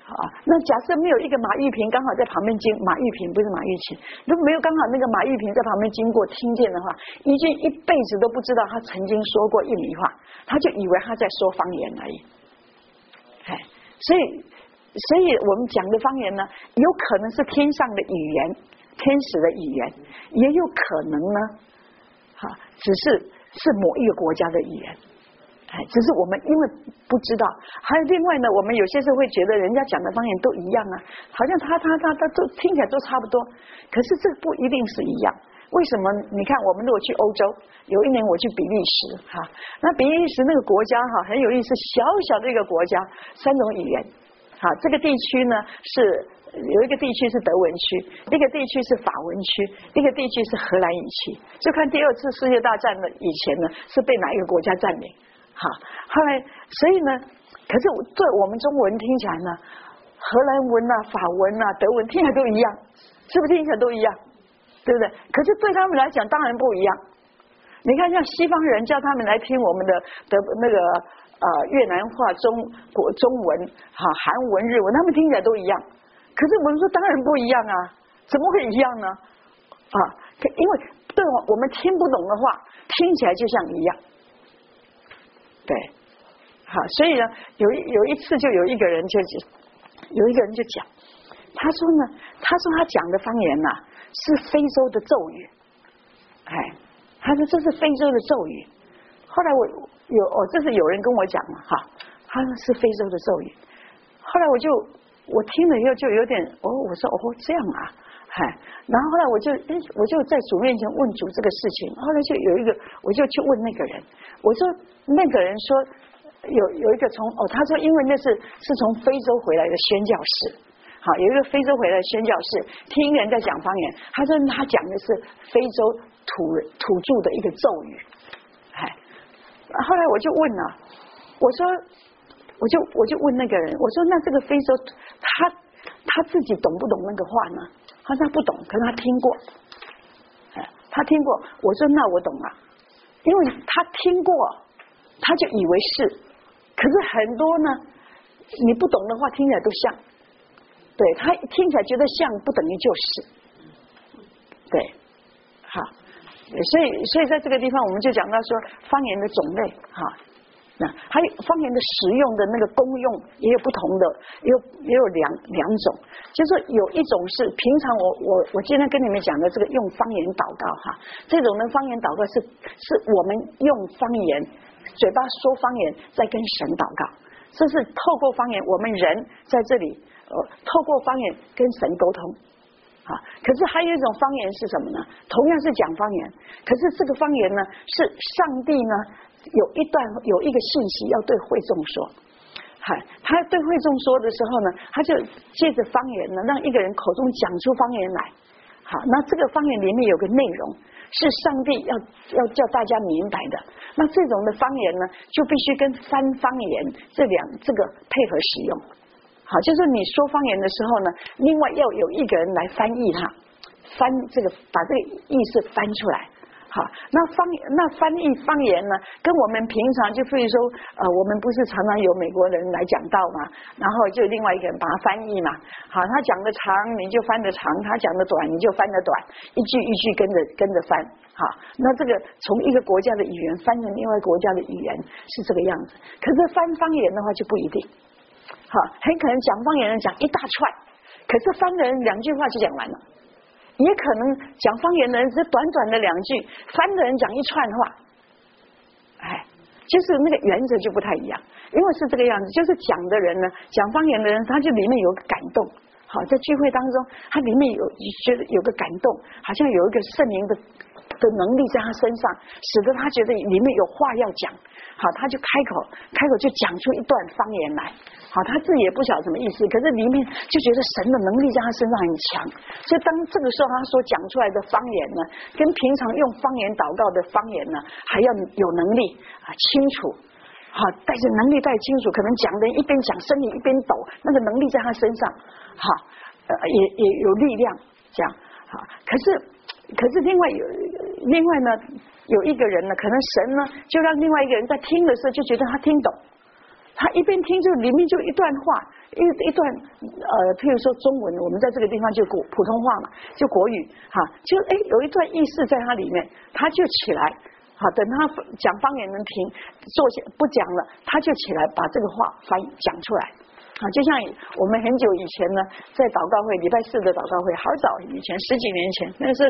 那假设没有一个马玉萍刚好在旁边马玉萍不是马玉琴，如果没有刚好那个马玉萍在旁边经过听见的话，一句一辈子都不知道他曾经说过印尼话，他就以为他在说方言而已。所以我们讲的方言呢，有可能是天上的语言，天使的语言，也有可能呢，只是某一个国家的语言。只是我们因为不知道，还有另外呢，我们有些时候会觉得人家讲的方言都一样啊，好像他都听起来都差不多，可是这个不一定是一样。为什么？你看，我们如果去欧洲，有一年我去比利时那比利时那个国家很有意思，小小的一个国家，3种语言。这个地区呢是有一个地区是德文区，一个地区是法文区，一个地区是荷兰语区。就看第2次世界大战的以前呢是被哪一个国家占领。后来所以呢，可是对我们中文听起来呢，荷兰文法文德文听起来都一样，是不是听起来都一样？对不对？可是对他们来讲当然不一样。你看像西方人叫他们来听我们的那个越南话、中文韩文、日文，他们听起来都一样。可是我们说当然不一样啊，怎么会一样呢？因为对我们听不懂的话，听起来就像一样。对，所以呢，有一次就有一个人就讲，他说他讲的方言是非洲的咒语，他说这是非洲的咒语。后来这是有人跟我讲嘛，他说是非洲的咒语。后来我听了以后就有点我说这样啊，然后后来我就在主面前问主这个事情。后来就有一个，我就去问那个人，我说那个人说有一个他说因为那是从非洲回来的宣教士，有一个非洲回来的宣教士听人在讲方言，他说他讲的是非洲土著的一个咒语。后来我就问了，我就问那个人，我说那这个非洲他自己懂不懂那个话呢？他说他不懂，可是他听过，他听过。我说那我懂了，因为他听过，他就以为是。可是很多呢，你不懂的话听起来都像，对，他听起来觉得像，不等于就是，对，所以在这个地方我们就讲到说方言的种类那还有方言的使用的那个功用也有不同的，也有两种，就是说有一种是平常我今天跟你们讲的这个用方言祷告这种的方言祷告是我们用方言嘴巴说方言在跟神祷告，这是透过方言我们人在这里透过方言跟神沟通可是还有一种方言是什么呢？同样是讲方言，可是这个方言呢是上帝呢有一个信息要对会众说，他对会众说的时候呢，他就借着方言呢让一个人口中讲出方言来。那这个方言里面有个内容是上帝要叫大家明白的，那这种的方言呢就必须跟翻方言这个配合使用。就是你说方言的时候呢，另外要有一个人来翻译它，把这个意思翻出来。那翻译方言呢，跟我们平常就比如说我们不是常常有美国人来讲道嘛，然后就另外一个人把它翻译嘛。他讲的长你就翻得长，他讲的短你就翻得短，一句一句跟着翻。那这个从一个国家的语言翻成另外国家的语言是这个样子。可是翻方言的话就不一定。很可能讲方言人讲一大串，可是翻的人2句话就讲完了。也可能讲方言的人只短短的2句，翻的人讲一串话，就是那个原则就不太一样。因为是这个样子，就是讲的人呢，讲方言的人，他就里面有个感动。在聚会当中，他里面觉得有个感动，好像有一个圣灵的能力在他身上，使得他觉得里面有话要讲。他就开口就讲出一段方言来。他自己也不晓得什么意思，可是里面就觉得神的能力在他身上很强。所以当这个时候他所讲出来的方言呢，跟平常用方言祷告的方言呢，还要有能力清楚。带着能力带清楚，可能讲的一边讲身体一边抖，那个能力在他身上，也有力量这样。可是另外呢，有一个人呢，可能神呢就让另外一个人在听的时候就觉得他听懂， 他一边听就里面就一段话，一段譬如说中文，我们在这个地方就普通话嘛，就国语哈，就有一段意思在它里面，他就起来。好，等他讲方言能停，坐下不讲了，他就起来把这个话讲出来。啊，就像我们很久以前呢，在祷告会，礼拜四的祷告会，好早以前10几年前，那时候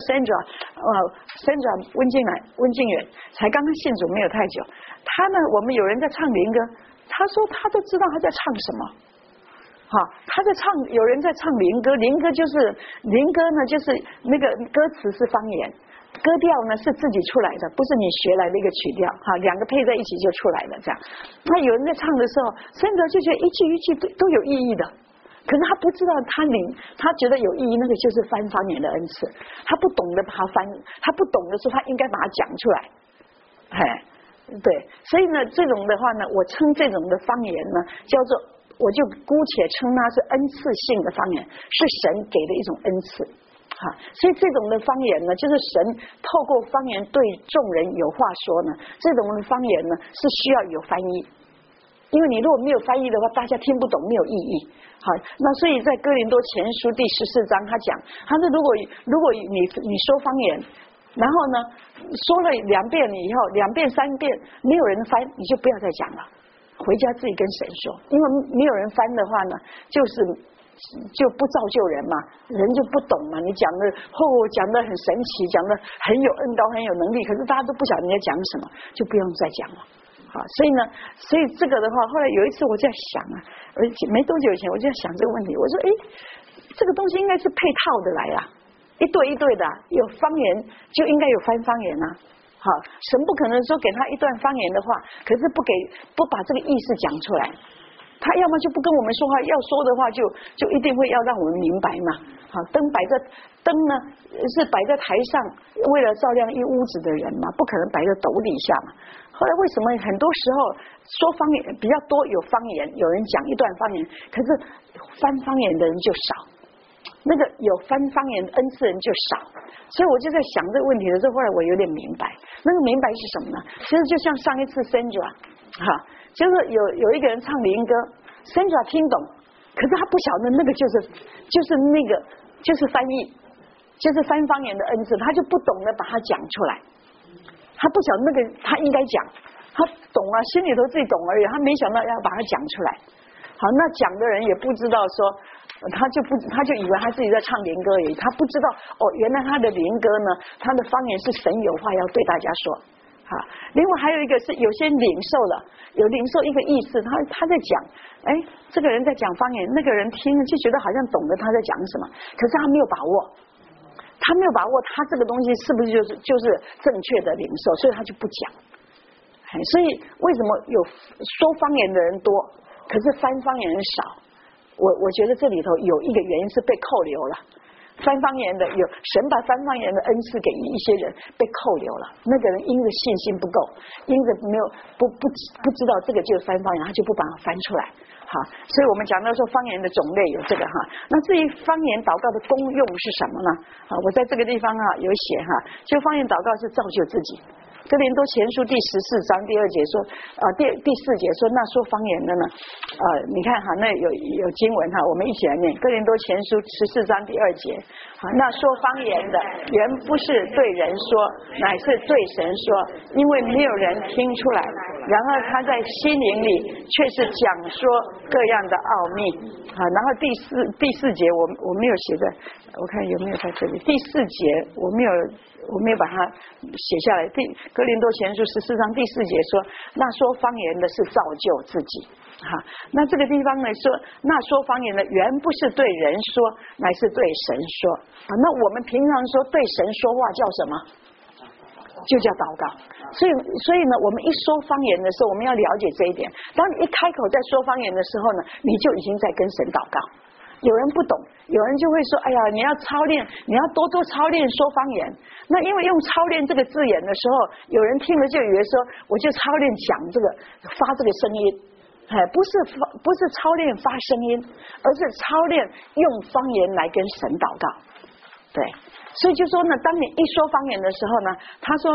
Sandra 温静远才刚刚信主没有太久，他呢，我们有人在唱灵歌，他说他都知道他在唱什么。好，他在唱，有人在唱灵歌，灵歌呢，就是那个歌词是方言。歌调呢是自己出来的，不是你学来的一个曲调哈，两个配在一起就出来了这样。那有人在唱的时候，甚至就觉得一句一句都有意义的，可是他不知道他觉得有意义，那个就是翻方言的恩赐，他不懂得把它翻，他不懂得说他应该把它讲出来，对，所以呢，这种的话呢，我称这种的方言呢叫做，我就姑且称它是恩赐性的方言，是神给的一种恩赐。所以这种的方言呢，就是神透过方言对众人有话说呢，这种的方言呢是需要有翻译，因为你如果没有翻译的话，大家听不懂，没有意义。好，那所以在哥林多前书第14章他讲，他说如果你说方言，然后呢说了2遍以后，2遍3遍没有人翻，你就不要再讲了，回家自己跟神说，因为没有人翻的话呢，就不造就人嘛，人就不懂嘛。你讲的很神奇，讲的很有恩膏，很有能力，可是大家都不晓得你在讲什么，就不用再讲了。好，所以这个的话，后来有一次我在想啊，而且没多久以前我就在想这个问题，我说这个东西应该是配套的来啊，一对一对的，有方言就应该有翻方言啊。好，神不可能说给他一段方言的话，可是不把这个意思讲出来。他要么就不跟我们说话，要说的话就一定会要让我们明白嘛。好，灯呢是摆在台上，为了照亮一屋子的人嘛，不可能摆在斗底下嘛。后来为什么很多时候说方言比较多，有方言，有人讲一段方言，可是翻方言的人就少，那个有翻方言恩赐人就少。所以我就在想这个问题的时候，后来我有点明白，那个明白是什么呢？其实就像上一次 Sandra 就是有一个人唱灵歌 ，Sandra 听懂，可是他不晓得那个就是翻译，就是翻方言的恩赐，他就不懂得把它讲出来，他不晓得那个他应该讲，他懂啊，心里头自己懂而已，他没想到要把它讲出来。好，那讲的人也不知道说，他就以为他自己在唱灵歌而已，他不知道原来他的灵歌呢，他的方言是神有话要对大家说。好，另外还有一个是有些领受了，有领受一个意思，他在讲，这个人在讲方言，那个人听了就觉得好像懂得他在讲什么，可是他没有把握，他这个东西是不是就是正确的领受，所以他就不讲。所以为什么有说方言的人多，可是翻方言人少？我觉得这里头有一个原因是被扣留了。翻方言的神把翻方言的恩赐给一些人被扣留了，那个人因着信心不够，因着没有不知道这个就是翻方言，他就不把它翻出来。好，所以我们讲到说方言的种类有这个哈。那至于方言祷告的功用是什么呢？我在这个地方有写就方言祷告是造就自己。哥林多前书第14章第2节说，第4节说，那说方言的呢，你看那有经文我们一起来念。哥林多前书14章第2节，那说方言的原不是对人说，乃是对神说，因为没有人听出来，然而他在心灵里却是讲说各样的奥秘。然后第四节我没有写在，我看有没有在这里。第4节我没有把它写下来。哥林多前书14章第4节说，那说方言的是造就自己。那这个地方呢说，那说方言的原不是对人说，乃是对神说。那我们平常说对神说话叫什么？就叫祷告。所以呢，我们一说方言的时候，我们要了解这一点。当你一开口在说方言的时候呢，你就已经在跟神祷告。有人不懂，有人就会说，哎呀，你要操练，你要多多操练说方言。那因为用操练这个字眼的时候，有人听了就以为说，我就操练讲这个发这个声音，不是操练发声音，而是操练用方言来跟神祷告。对，所以就说呢，当你一说方言的时候呢，他说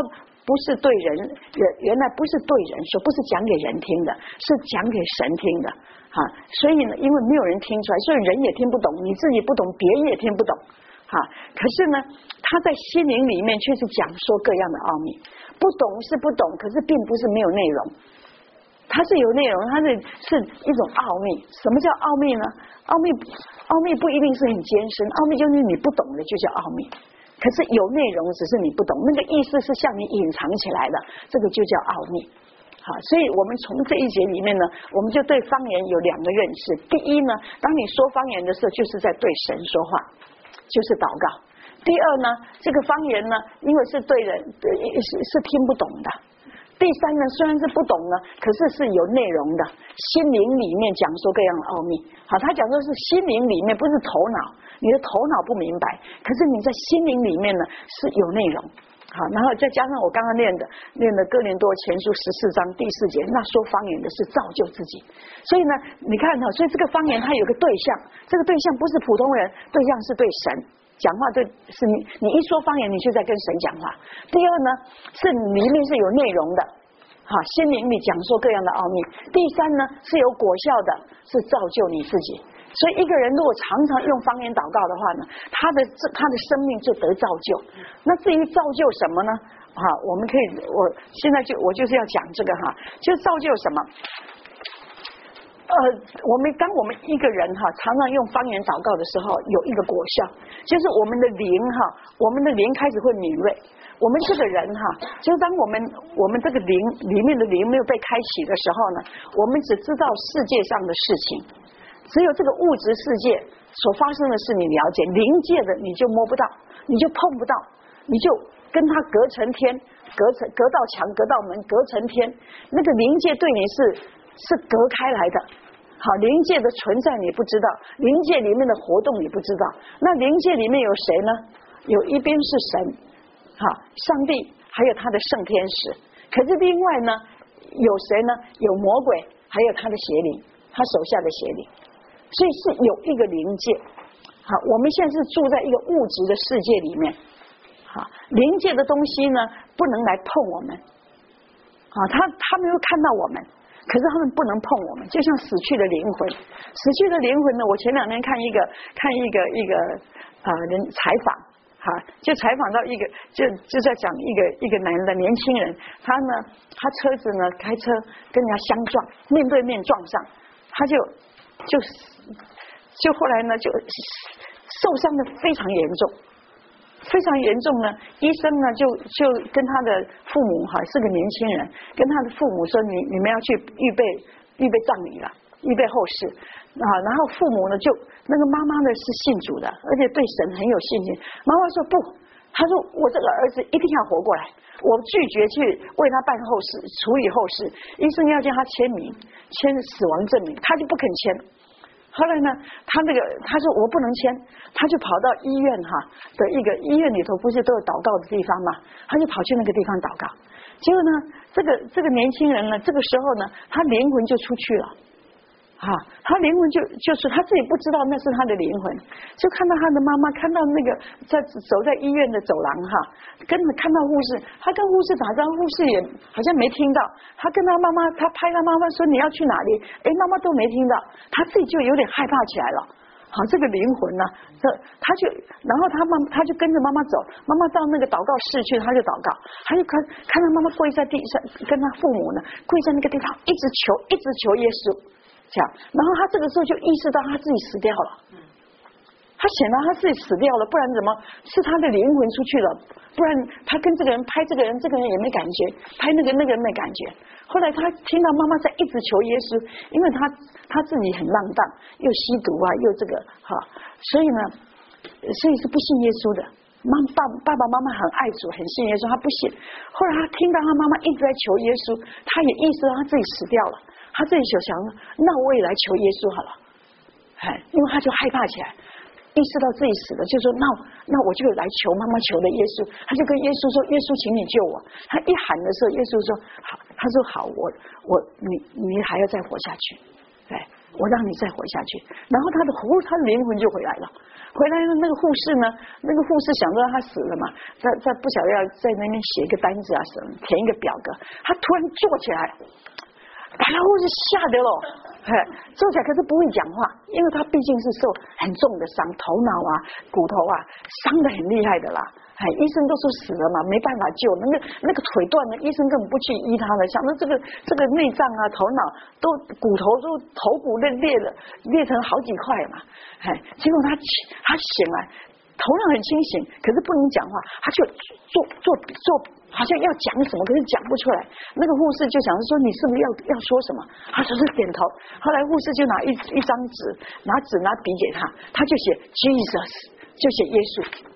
不是对人，原来不是对人说，不是讲给人听的，是讲给神听的啊。所以呢，因为没有人听出来，所以人也听不懂，你自己不懂，别人也听不懂啊。可是呢，他在心灵里面却是讲说各样的奥秘，不懂是不懂，可是并不是没有内容，它是有内容，它是一种奥秘。什么叫奥秘呢？奥秘不一定是很艰深，奥秘就是你不懂的就叫奥秘。可是有内容，只是你不懂，那个意思是向你隐藏起来的，这个就叫奥秘。好，所以我们从这一节里面呢，我们就对方言有两个认识。第一呢，当你说方言的时候，就是在对神说话，就是祷告。第二呢，这个方言呢，因为是对人是听不懂的。第三呢，虽然是不懂呢，可是是有内容的，心灵里面讲说各样的奥秘。好，他讲说是心灵里面，不是头脑，你的头脑不明白，可是你在心灵里面呢是有内容。好，然后再加上我刚刚念的哥林多前书14章第4节，那说方言的是造就自己。所以呢，你看哈，所以这个方言它有个对象，这个对象不是普通人，对象是对神。讲话对是你一说方言，你就在跟神讲话。第二呢，是里面是有内容的，好，心灵里讲说各样的奥秘。第三呢，是有果效的，是造就你自己。所以一个人如果常常用方言祷告的话呢，他的生命就得造就。那至于造就什么呢？哈，我们可以，现在我就是要讲这个哈，就造就什么？我们一个人哈，常常用方言祷告的时候，有一个果效，就是我们的灵哈，我们的灵开始会敏锐。我们这个人哈，就是当我们这个灵里面的灵没有被开启的时候呢，我们只知道世界上的事情，只有这个物质世界所发生的事你了解，灵界的你就摸不到，你就碰不到，你就跟他隔成天，隔道墙，隔道门，隔成天。那个灵界对你是隔开来的。好，灵界的存在你不知道，灵界里面的活动你不知道。那灵界里面有谁呢？有一边是神，好，上帝，还有他的圣天使。可是另外呢，有谁呢？有魔鬼，还有他的邪灵，他手下的邪灵。所以是有一个灵界。好，我们现在是住在一个物质的世界里面。好，灵界的东西呢，不能来碰我们。啊，他没有看到我们。可是他们不能碰我们，就像死去的灵魂。死去的灵魂呢？我前2天看一个人采访，哈，就采访到一个就在讲一个男人的年轻人，他车子呢开车跟人家相撞，面对面撞上，他就后来呢就受伤的非常严重。非常严重呢，医生呢就跟他的父母哈，是个年轻人，跟他的父母说你们要去预备葬礼了，预备后事啊。然后父母呢那个妈妈呢是信主的，而且对神很有信心。妈妈说不，她说我这个儿子一定要活过来，我拒绝去为他办后事，处理后事。医生要叫他签名，签死亡证明，他就不肯签。后来呢，他说我不能签，他就跑到医院哈的一个医院里头，不是都有祷告的地方嘛，他就跑去那个地方祷告。结果呢，这个年轻人呢，这个时候呢，他灵魂就出去了。啊，他灵魂就是他自己不知道那是他的灵魂，就看到他的妈妈，看到那个走在医院的走廊哈，看到护士，他跟护士打招呼，护士也好像没听到，他跟他妈妈，他拍他妈妈说你要去哪里，妈妈都没听到，他自己就有点害怕起来了。好，这个灵魂呢，然后他就跟着妈妈走，妈妈到那个祷告室去，他就祷告，他就看他妈妈跪在地上，跟他父母呢跪在那个地方，一直求耶稣。然后他这个时候就意识到他自己死掉了，他显然他自己死掉了，不然怎么是他的灵魂出去了？不然他跟这个人拍这个人，这个人也没感觉，拍那个人没感觉。后来他听到妈妈在一直求耶稣，因为他自己很浪荡，又吸毒啊，又这个哈，所以是不信耶稣的。爸爸妈妈很爱主，很信耶稣，他不信。后来他听到他妈妈一直在求耶稣，他也意识到他自己死掉了。他自己就想，那我也来求耶稣好了，因为他就害怕起来，意识到自己死了，就说那我就来求妈妈求的耶稣，他就跟耶稣说，耶稣请你救我。他一喊的时候，耶稣说好，他说好，你还要再活下去， 我让你再活下去。然后他的灵魂就回来了。回来了，那个护士呢？那个护士想到他死了嘛，在不晓得要在那边写一个单子啊什么，填一个表格。他突然坐起来，把那护士吓得了，坐起来可是不会讲话，因为他毕竟是受很重的伤，头脑啊、骨头啊伤得很厉害的啦。医生都说死了嘛，没办法救。那个腿断了，医生根本不去医他了。想到这个内脏啊、头脑都骨头都头骨裂成好几块嘛。结果他醒来，头脑很清醒，可是不能讲话，他就做，好像要讲什么，可是讲不出来。那个护士就想说你是不是要说什么？他只是点头。后来护士就拿一张纸，拿笔给他，他就写 Jesus， 就写耶稣。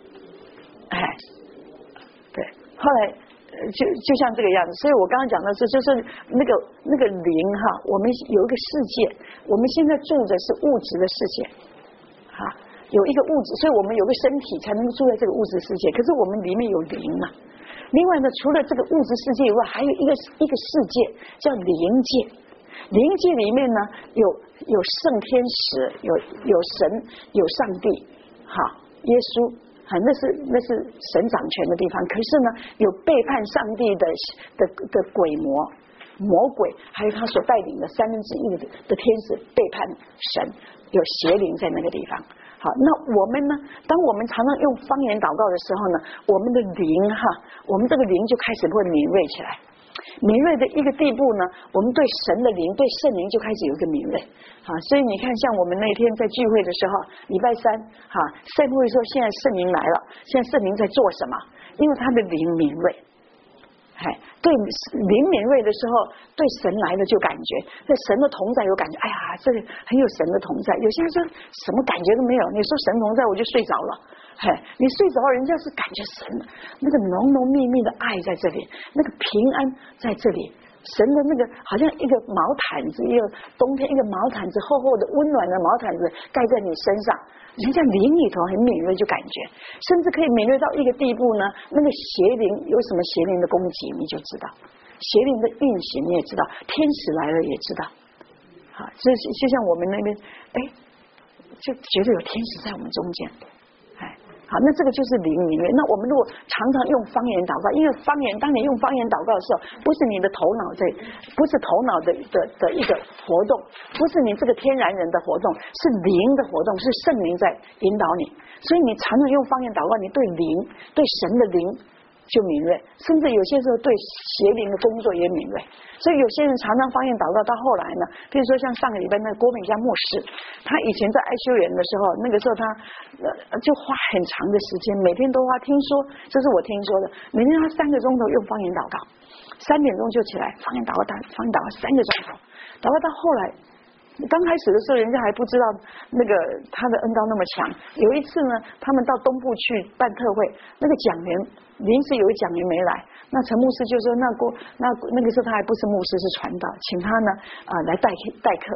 对，后来就像这个样子。所以我刚刚讲的是，就是那个灵哈，我们有一个世界，我们现在住的是物质的世界，有一个物质，所以我们有个身体才能住在这个物质世界。可是我们里面有灵嘛。另外呢，除了这个物质世界以外，还有一个世界叫灵界。灵界里面呢，有圣天使，有神，有上帝，耶稣。那是神掌权的地方。可是呢，有背叛上帝的鬼魔鬼，还有他所带领的1/3的天使背叛神，有邪灵在那个地方。好，那我们呢？当我们常常用方言祷告的时候呢，我们的灵我们这个灵就开始会敏锐起来。敏锐的一个地步呢，我们对神的灵、对圣灵就开始有一个敏锐。所以你看，像我们那天在聚会的时候，礼拜3，圣会说现在圣灵来了，现在圣灵在做什么？因为他的灵敏锐。对灵敏锐的时候，对神来了就感觉，对神的同在有感觉。哎呀，这个很有神的同在。有些人说什么感觉都没有，你说神同在，我就睡着了。你睡着，人家是感觉神那个浓浓密密的爱在这里，那个平安在这里。神的那个好像一个毛毯子，一个冬天一个毛毯子，厚厚的温暖的毛毯子盖在你身上，人家灵里头很敏锐，就感觉，甚至可以敏锐到一个地步呢。那个邪灵有什么邪灵的攻击，你就知道；邪灵的运行你也知道，天使来了也知道。就像我们那边，就觉得有天使在我们中间。好，那这个就是灵敏锐。那我们如果常常用方言祷告，因为方言，当你用方言祷告的时候，不是你的头脑不是头脑的一个活动，不是你这个天然人的活动，是灵的活动，是圣灵在引导你。所以你常常用方言祷告，你对灵、对神的灵就敏锐，甚至有些时候对邪灵的工作也敏锐。所以有些人常常方言祷告，到后来呢，比如说像上个礼拜那郭美佳牧师，他以前在爱修园的时候，那个时候他就花很长的时间，每天都花。听说这是我听说的，每天他3个钟头用方言祷告，3点钟就起来方言祷告3个钟头，祷告到后来。刚开始的时候，人家还不知道那个他的恩膏那么强。有一次呢，他们到东部去办特会，那个讲员临时有一讲员没来，那陈牧师就说那个时候他还不是牧师，是传道，请他呢来代替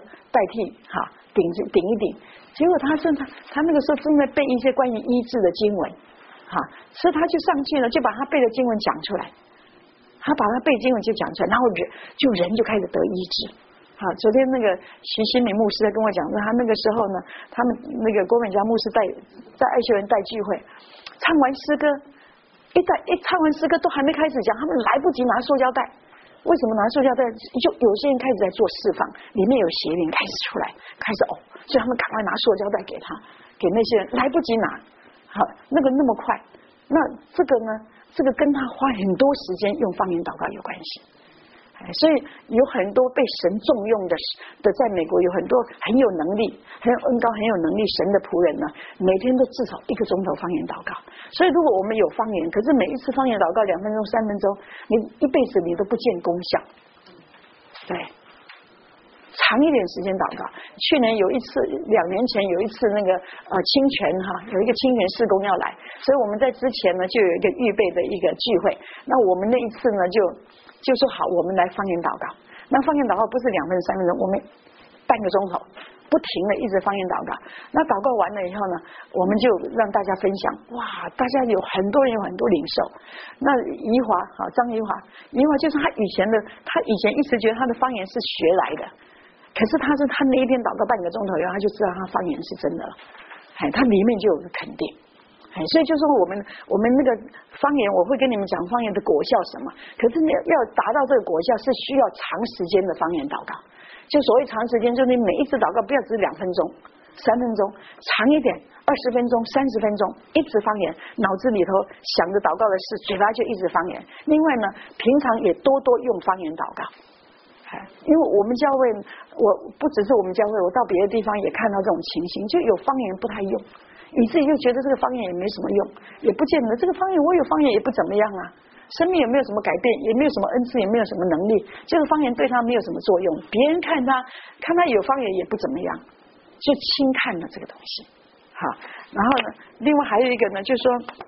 顶一顶。结果他那个时候正在背一些关于医治的经文，所以他就上去了，就把他背的经文讲出来。他把他背经文就讲出来，然后人就开始得医治。昨天那个徐新明牧师在跟我讲说，他那个时候呢，他们那个郭美佳牧师在爱修园带聚会，唱完诗歌，一唱完诗歌都还没开始讲，他们来不及拿塑胶袋。为什么拿塑胶袋？就有些人开始在做释放，里面有邪灵开始出来，开始所以他们赶快拿塑胶袋给那些人，来不及拿。那个那么快，那这个呢？这个跟他花很多时间用方言祷告有关系。所以有很多被神重用的，在美国有很多很有能力、很有恩膏、很有能力神的仆人呢，每天都至少1个钟头方言祷告。所以如果我们有方言，可是每一次方言祷告2分钟、3分钟，你一辈子你都不见功效。对，长一点时间祷告。去年有一次，2年前有一次那个清泉有一个清泉事工要来，所以我们在之前呢就有一个预备的一个聚会。那我们那一次呢就说好，我们来方言祷告。那方言祷告不是2分3分钟，我们半个钟头不停的一直方言祷告。那祷告完了以后呢，我们就让大家分享。哇，大家有很多人有很多领受。那张怡华就是他以前一直觉得他的方言是学来的， 可是他那一天祷告半个钟头以后，他就知道他方言是真的了，他里面就有个肯定。所以就说我们那个方言，我会跟你们讲方言的果效什么。可是你要达到这个果效，是需要长时间的方言祷告。就所谓长时间，就是你每一次祷告不要只是2分钟、3分钟，长一点，20分钟、30分钟，一直方言，脑子里头想着祷告的事，嘴巴就一直方言。另外呢，平常也多用方言祷告。因为我们教会，我不只是我们教会，我到别的地方也看到这种情形，就有方言不太用。以至于就觉得这个方言也没什么用，也不见得这个方言我有方言也不怎么样啊，生命也没有什么改变，也没有什么恩赐，也没有什么能力，这个方言对他没有什么作用，别人看他有方言也不怎么样，就轻看了这个东西。好，然后呢，另外还有一个呢，就是说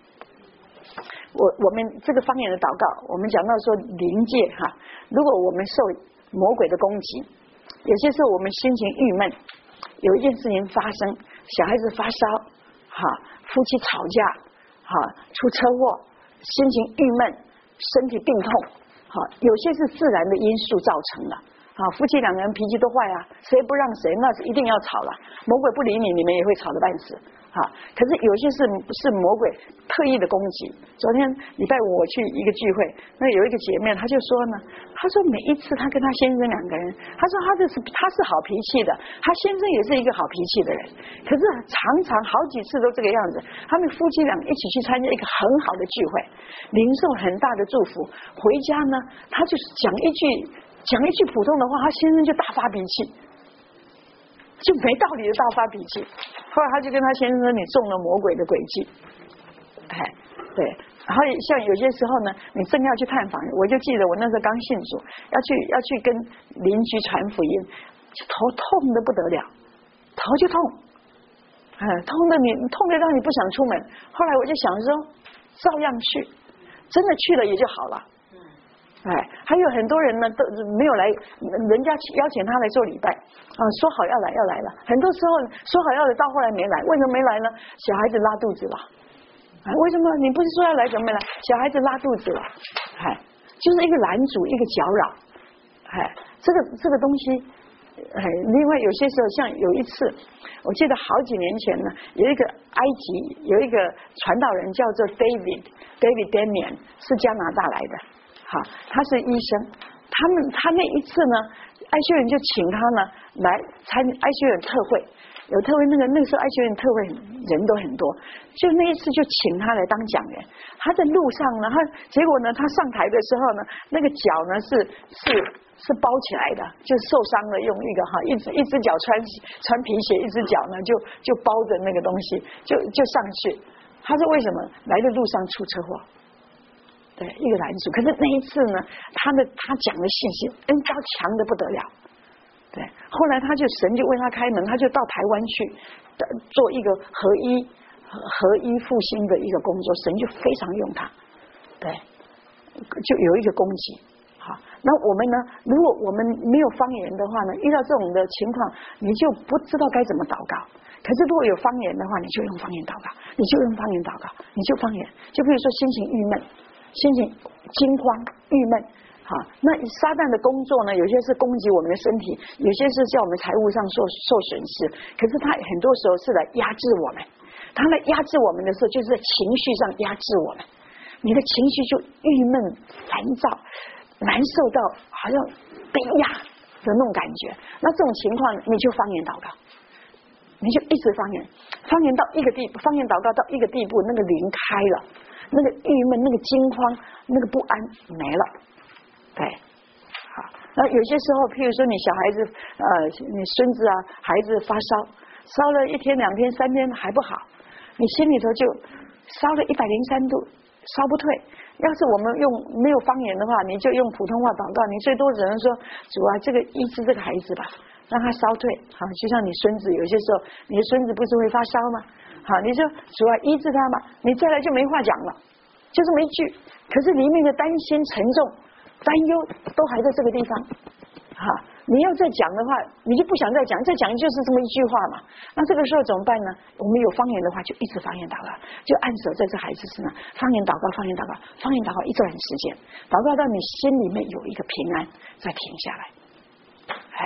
我们这个方言的祷告，我们讲到说临界哈，如果我们受魔鬼的攻击，有些时候我们心情郁闷，有一件事情发生，小孩子发烧。夫妻吵架，出车祸，心情郁闷，身体病痛，有些是自然的因素造成的。夫妻2个人脾气都坏啊，谁不让谁，那是一定要吵了。魔鬼不理你，你们也会吵得半死。可是有些是魔鬼特意的攻击。昨天礼拜5我去一个聚会，那有一个姐妹，她就说呢，她说每一次她跟她先生2个人，她说她是好脾气的，她先生也是一个好脾气的人，可是常常好几次都这个样子。他们夫妻俩一起去参加一个很好的聚会，领受很大的祝福，回家呢，她就是讲一句普通的话，她先生就大发脾气。就没道理的大发脾气，后来他就跟他先生说：“你中了魔鬼的诡计。”对。然后像有些时候呢，你正要去探访，我就记得我那时候刚信主，要去跟邻居传福音，头痛的不得了，头就痛，痛的让你不想出门。后来我就想说，照样去，真的去了也就好了。还有很多人呢都没有来，人家邀请他来做礼拜说好要来了，很多时候说好要来，到后来没来，为什么没来呢？小孩子拉肚子了。为什么你不是说要来，怎么没来？小孩子拉肚子了。就是一个拦阻，一个搅扰。这个东西，另外有些时候，像有一次，我记得好几年前呢，有一个埃及有一个传道人叫做 David Damian， 是加拿大来的。他是医生，他那一次呢，爱修院就请他呢来参爱修院特会，有特会那时候爱修院特会人都很多，就那一次就请他来当讲员。他在路上呢，结果呢，他上台的时候呢，那个脚呢是包起来的，就受伤了，用一个一只脚穿皮鞋，一只脚呢就包着那个东西，就上去。他说为什么？来的路上出车祸。对，一个拦阻。可是那一次呢，他讲的信息恩膏强的不得了。对，后来神就为他开门，他就到台湾去做一个合一复兴的一个工作，神就非常用他。对，就有一个攻击。那我们呢？如果我们没有方言的话呢，遇到这种的情况，你就不知道该怎么祷告。可是如果有方言的话，你就用方言祷告，你就用方言祷告，你就方言。就比如说心情郁闷。心情惊慌郁闷，那撒旦的工作呢，有些是攻击我们的身体，有些是叫我们财务上受损失，可是他很多时候是来压制我们。他来压制我们的时候，就是在情绪上压制我们，你的情绪就郁闷烦躁，难受到好像被压的那种感觉。那这种情况你就方言祷告，你就一直方言到一个地步，方言祷告到一个地步，那个灵开了，那个郁闷，那个惊慌，那个不安没了。对，好。那有些时候，譬如说你小孩子你孙子啊，孩子发烧了1天2天3天还不好，你心里头就烧了103度，烧不退。要是我们没有方言的话，你就用普通话祷告，你最多只能说主啊，这个医治这个孩子吧，让他烧退。好，就像你孙子，有些时候你的孙子不是会发烧吗？好，你说主啊，医治他吧，你再来就没话讲了，就这么一句。可是里面的担心沉重担忧都还在这个地方。好，你要再讲的话，你就不想再讲，再讲就是这么一句话嘛。那这个时候怎么办呢？我们有方言的话，就一直方言祷告，就按手在这孩子身上，方言祷告，方言祷告，方言祷告一段时间，祷告到你心里面有一个平安，再停下来。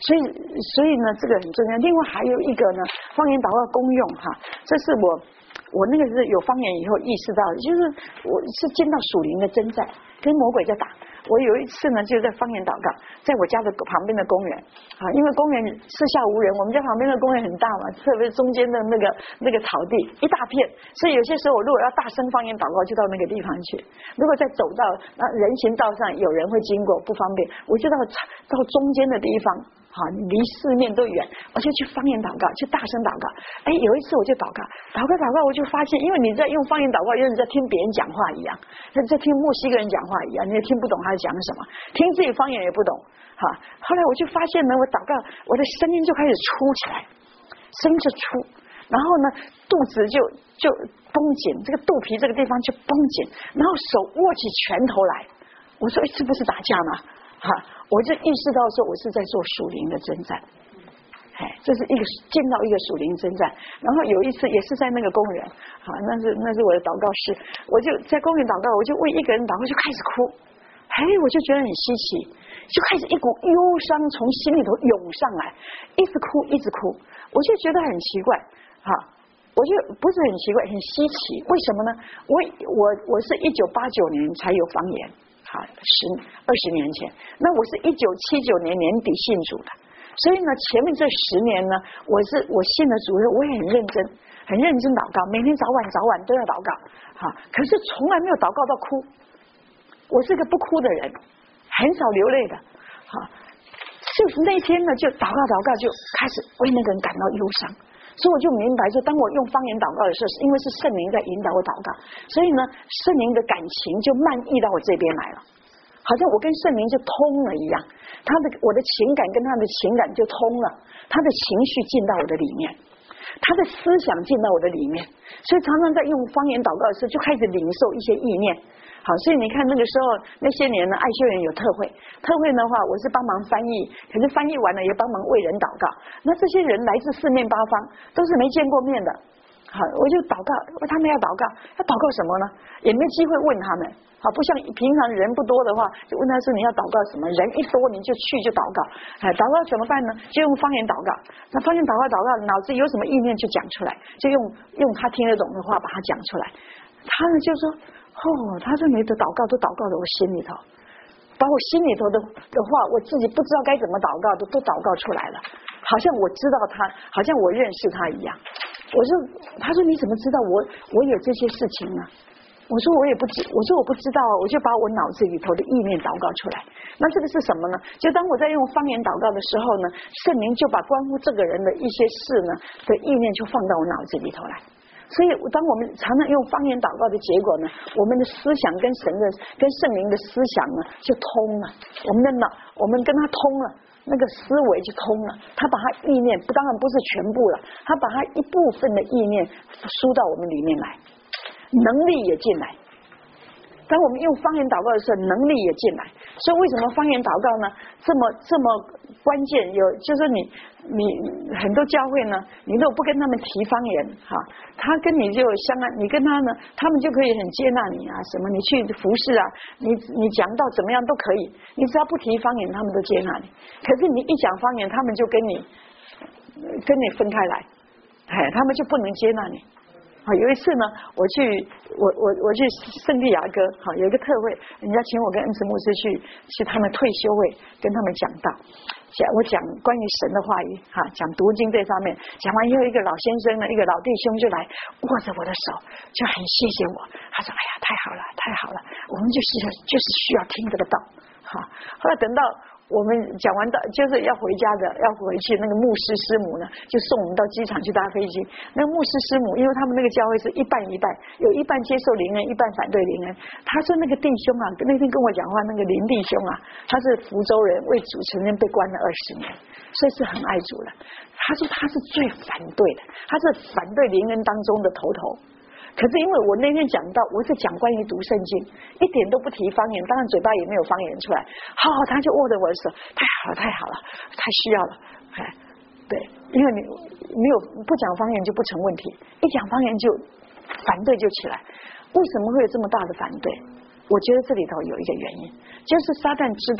所以呢，这个很重要。另外还有一个呢，方言祷告功用哈，这是我那个是有方言以后意识到的，就是我是见到属灵的征战，跟魔鬼在打。我有一次呢，就在方言祷告，在我家的旁边的公园啊，因为公园四下无人，我们家旁边的公园很大嘛，特别中间的那个草地一大片，所以有些时候我如果要大声方言祷告，就到那个地方去。如果在走到人行道上有人会经过不方便，我就到中间的地方。好，离四面都远，我就去方言祷告，去大声祷告。有一次我就祷告，我就发现，因为你在用方言祷告，有人在听别人讲话一样，在听墨西哥人讲话一样，你也听不懂他在讲什么，听自己方言也不懂。好，后来我就发现呢，我祷告，我的声音就开始粗起来，声音就粗，然后呢，肚子就绷紧，这个肚皮这个地方就绷紧，然后手握起拳头来。我说，这不是打架吗？我就意识到说我是在做属灵的征战，这是见到一个属灵征战。然后有一次也是在那个公园，那是我的祷告室，我就在公园祷告，我就为一个人祷告，就开始哭，我就觉得很稀奇，就开始一股忧伤从心里头涌上来，一直哭，我就觉得很奇怪，我就不是很奇怪，很稀奇，为什么呢？我是1989年才有方言。20年前，那我是1979年年底信主的，所以呢，前面这10年呢，我信了主，我也很认真祷告，每天早晚都要祷告，可是从来没有祷告到哭，我是个不哭的人，很少流泪的，就是那天呢，就祷告就开始为那个人感到忧伤。所以我就明白说，当我用方言祷告的时候，因为是圣灵在引导我祷告，所以呢，圣灵的感情就漫溢到我这边来了，好像我跟圣灵就通了一样，我的情感跟他的情感就通了，他的情绪进到我的里面，他的思想进到我的里面，所以常常在用方言祷告的时候，就开始领受一些意念。好，所以你看那个时候那些年呢，爱修园有特会的话，我是帮忙翻译，可是翻译完了也帮忙为人祷告。那这些人来自四面八方，都是没见过面的。好，我就祷告，他们要祷告什么呢？也没机会问他们。好，不像平常人不多的话，就问他说你要祷告什么？人一多你就去就祷告。祷告怎么办呢？就用方言祷告。那方言祷告，脑子有什么意念就讲出来，就用他听得懂的话把它讲出来。他呢就说。他说你的祷告都祷告在我心里头，把我心里头的话，我自己不知道该怎么祷告都祷告出来了，好像我知道他，好像我认识他一样。他说你怎么知道我有这些事情呢？我说我不知道，我就把我脑子里头的意念祷告出来。那这个是什么呢？就当我在用方言祷告的时候呢，圣灵就把关乎这个人的一些事呢的意念就放到我脑子里头来。所以当我们常常用方言祷告的结果呢，我们的思想跟圣灵的思想呢就通了，我们跟他通了，那个思维就通了，他把他意念当然不是全部了，他把他一部分的意念输到我们里面来，能力也进来。当我们用方言祷告的时候，能力也进来。所以为什么方言祷告呢这么关键？就是你很多教会呢，你如果不跟他们提方言他跟你就相安，你跟他呢，他们就可以很接纳你啊，什么你去服侍啊，你讲到怎么样都可以，你只要不提方言，他们都接纳你。可是你一讲方言，他们就跟你分开来，他们就不能接纳你。有一次呢，我去圣地亚哥，有一个特会，人家请我跟恩慈牧师去他们退休会跟他们讲道，我讲关于神的话语，讲读经这方面，讲完以后，一个老先生呢，一个老弟兄就来握着我的手，就很谢谢我，他说哎呀太好了，我们就是需要听这个道。后来等到我们讲完的就是要回家的，要回去，那个牧师师母呢就送我们到机场去搭飞机。那个牧师师母因为他们那个教会是一半一半，有一半接受灵恩，一半反对灵恩。他说那个弟兄啊，那天跟我讲话那个林弟兄啊，他是福州人，为主曾经被关了20年，所以是很爱主的。他说他是最反对的，他是反对灵恩当中的头。可是因为我那天讲到，我是讲关于读圣经，一点都不提方言，当然嘴巴也没有方言出来。他就握着我的手，太好了，太需要了。对，因为你没有不讲方言就不成问题，一讲方言就反对就起来。为什么会有这么大的反对？我觉得这里头有一个原因，就是撒旦知道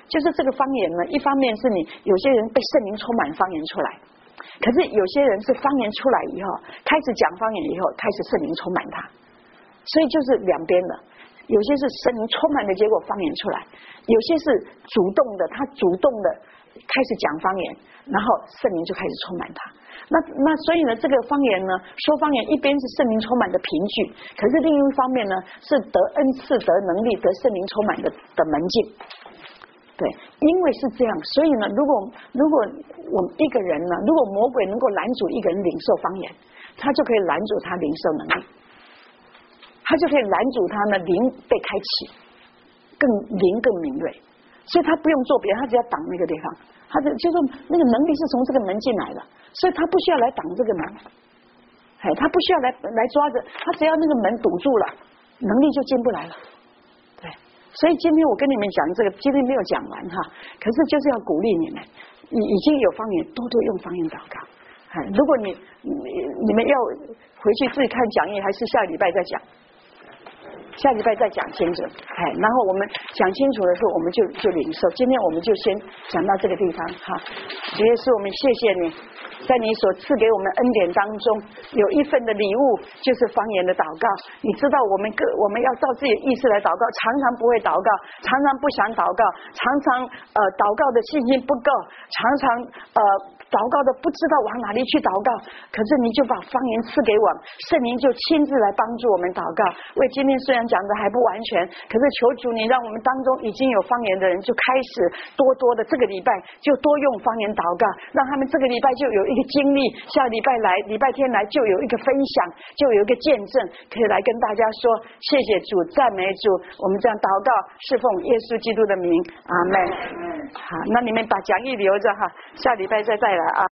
就是这个方言呢，一方面是你有些人被圣灵充满方言出来，可是有些人是方言出来以后，开始讲方言以后，开始圣灵充满他，所以就是两边的，有些是圣灵充满的结果方言出来，有些是主动的，他主动的开始讲方言，然后圣灵就开始充满他。那所以呢，这个方言呢，说方言一边是圣灵充满的凭据，可是另一方面呢，是得恩赐、得能力、得圣灵充满的门径。对，因为是这样，所以呢，如果我们一个人呢，如果魔鬼能够拦阻一个人领受方言，他就可以拦阻他领受能力，他就可以拦阻他呢灵被开启，灵更敏锐，所以他不用做别人，他只要挡那个地方，他就是那个能力是从这个门进来的，所以他不需要来挡这个门，他不需要来抓着，他只要那个门堵住了，能力就进不来了。所以今天我跟你们讲这个，今天没有讲完哈，可是就是要鼓励你们，已经有方言，多多用方言祷告。如果你们要回去自己看讲义，还是下礼拜再讲，下礼拜再讲清楚。然后我们讲清楚的时候，我们就领受。今天我们就先讲到这个地方哈。主耶稣，我们谢谢你。在你所赐给我们恩典当中，有一份的礼物就是方言的祷告。你知道我们要照自己的意思来祷告，常常不会祷告，常常不想祷告，常常祷告的信心不够，常常祷告的不知道往哪里去祷告。可是你就把方言赐给我们，圣灵就亲自来帮助我们祷告。为今天虽然讲的还不完全，可是求主你让我们当中已经有方言的人就开始多多的这个礼拜就多用方言祷告，让他们这个礼拜就有一个经历，下礼拜天来就有一个分享，就有一个见证，可以来跟大家说谢谢主，赞美主。我们这样祷告侍奉耶稣基督的名，阿们。好，那你们把讲义留着哈，下礼拜再来啊。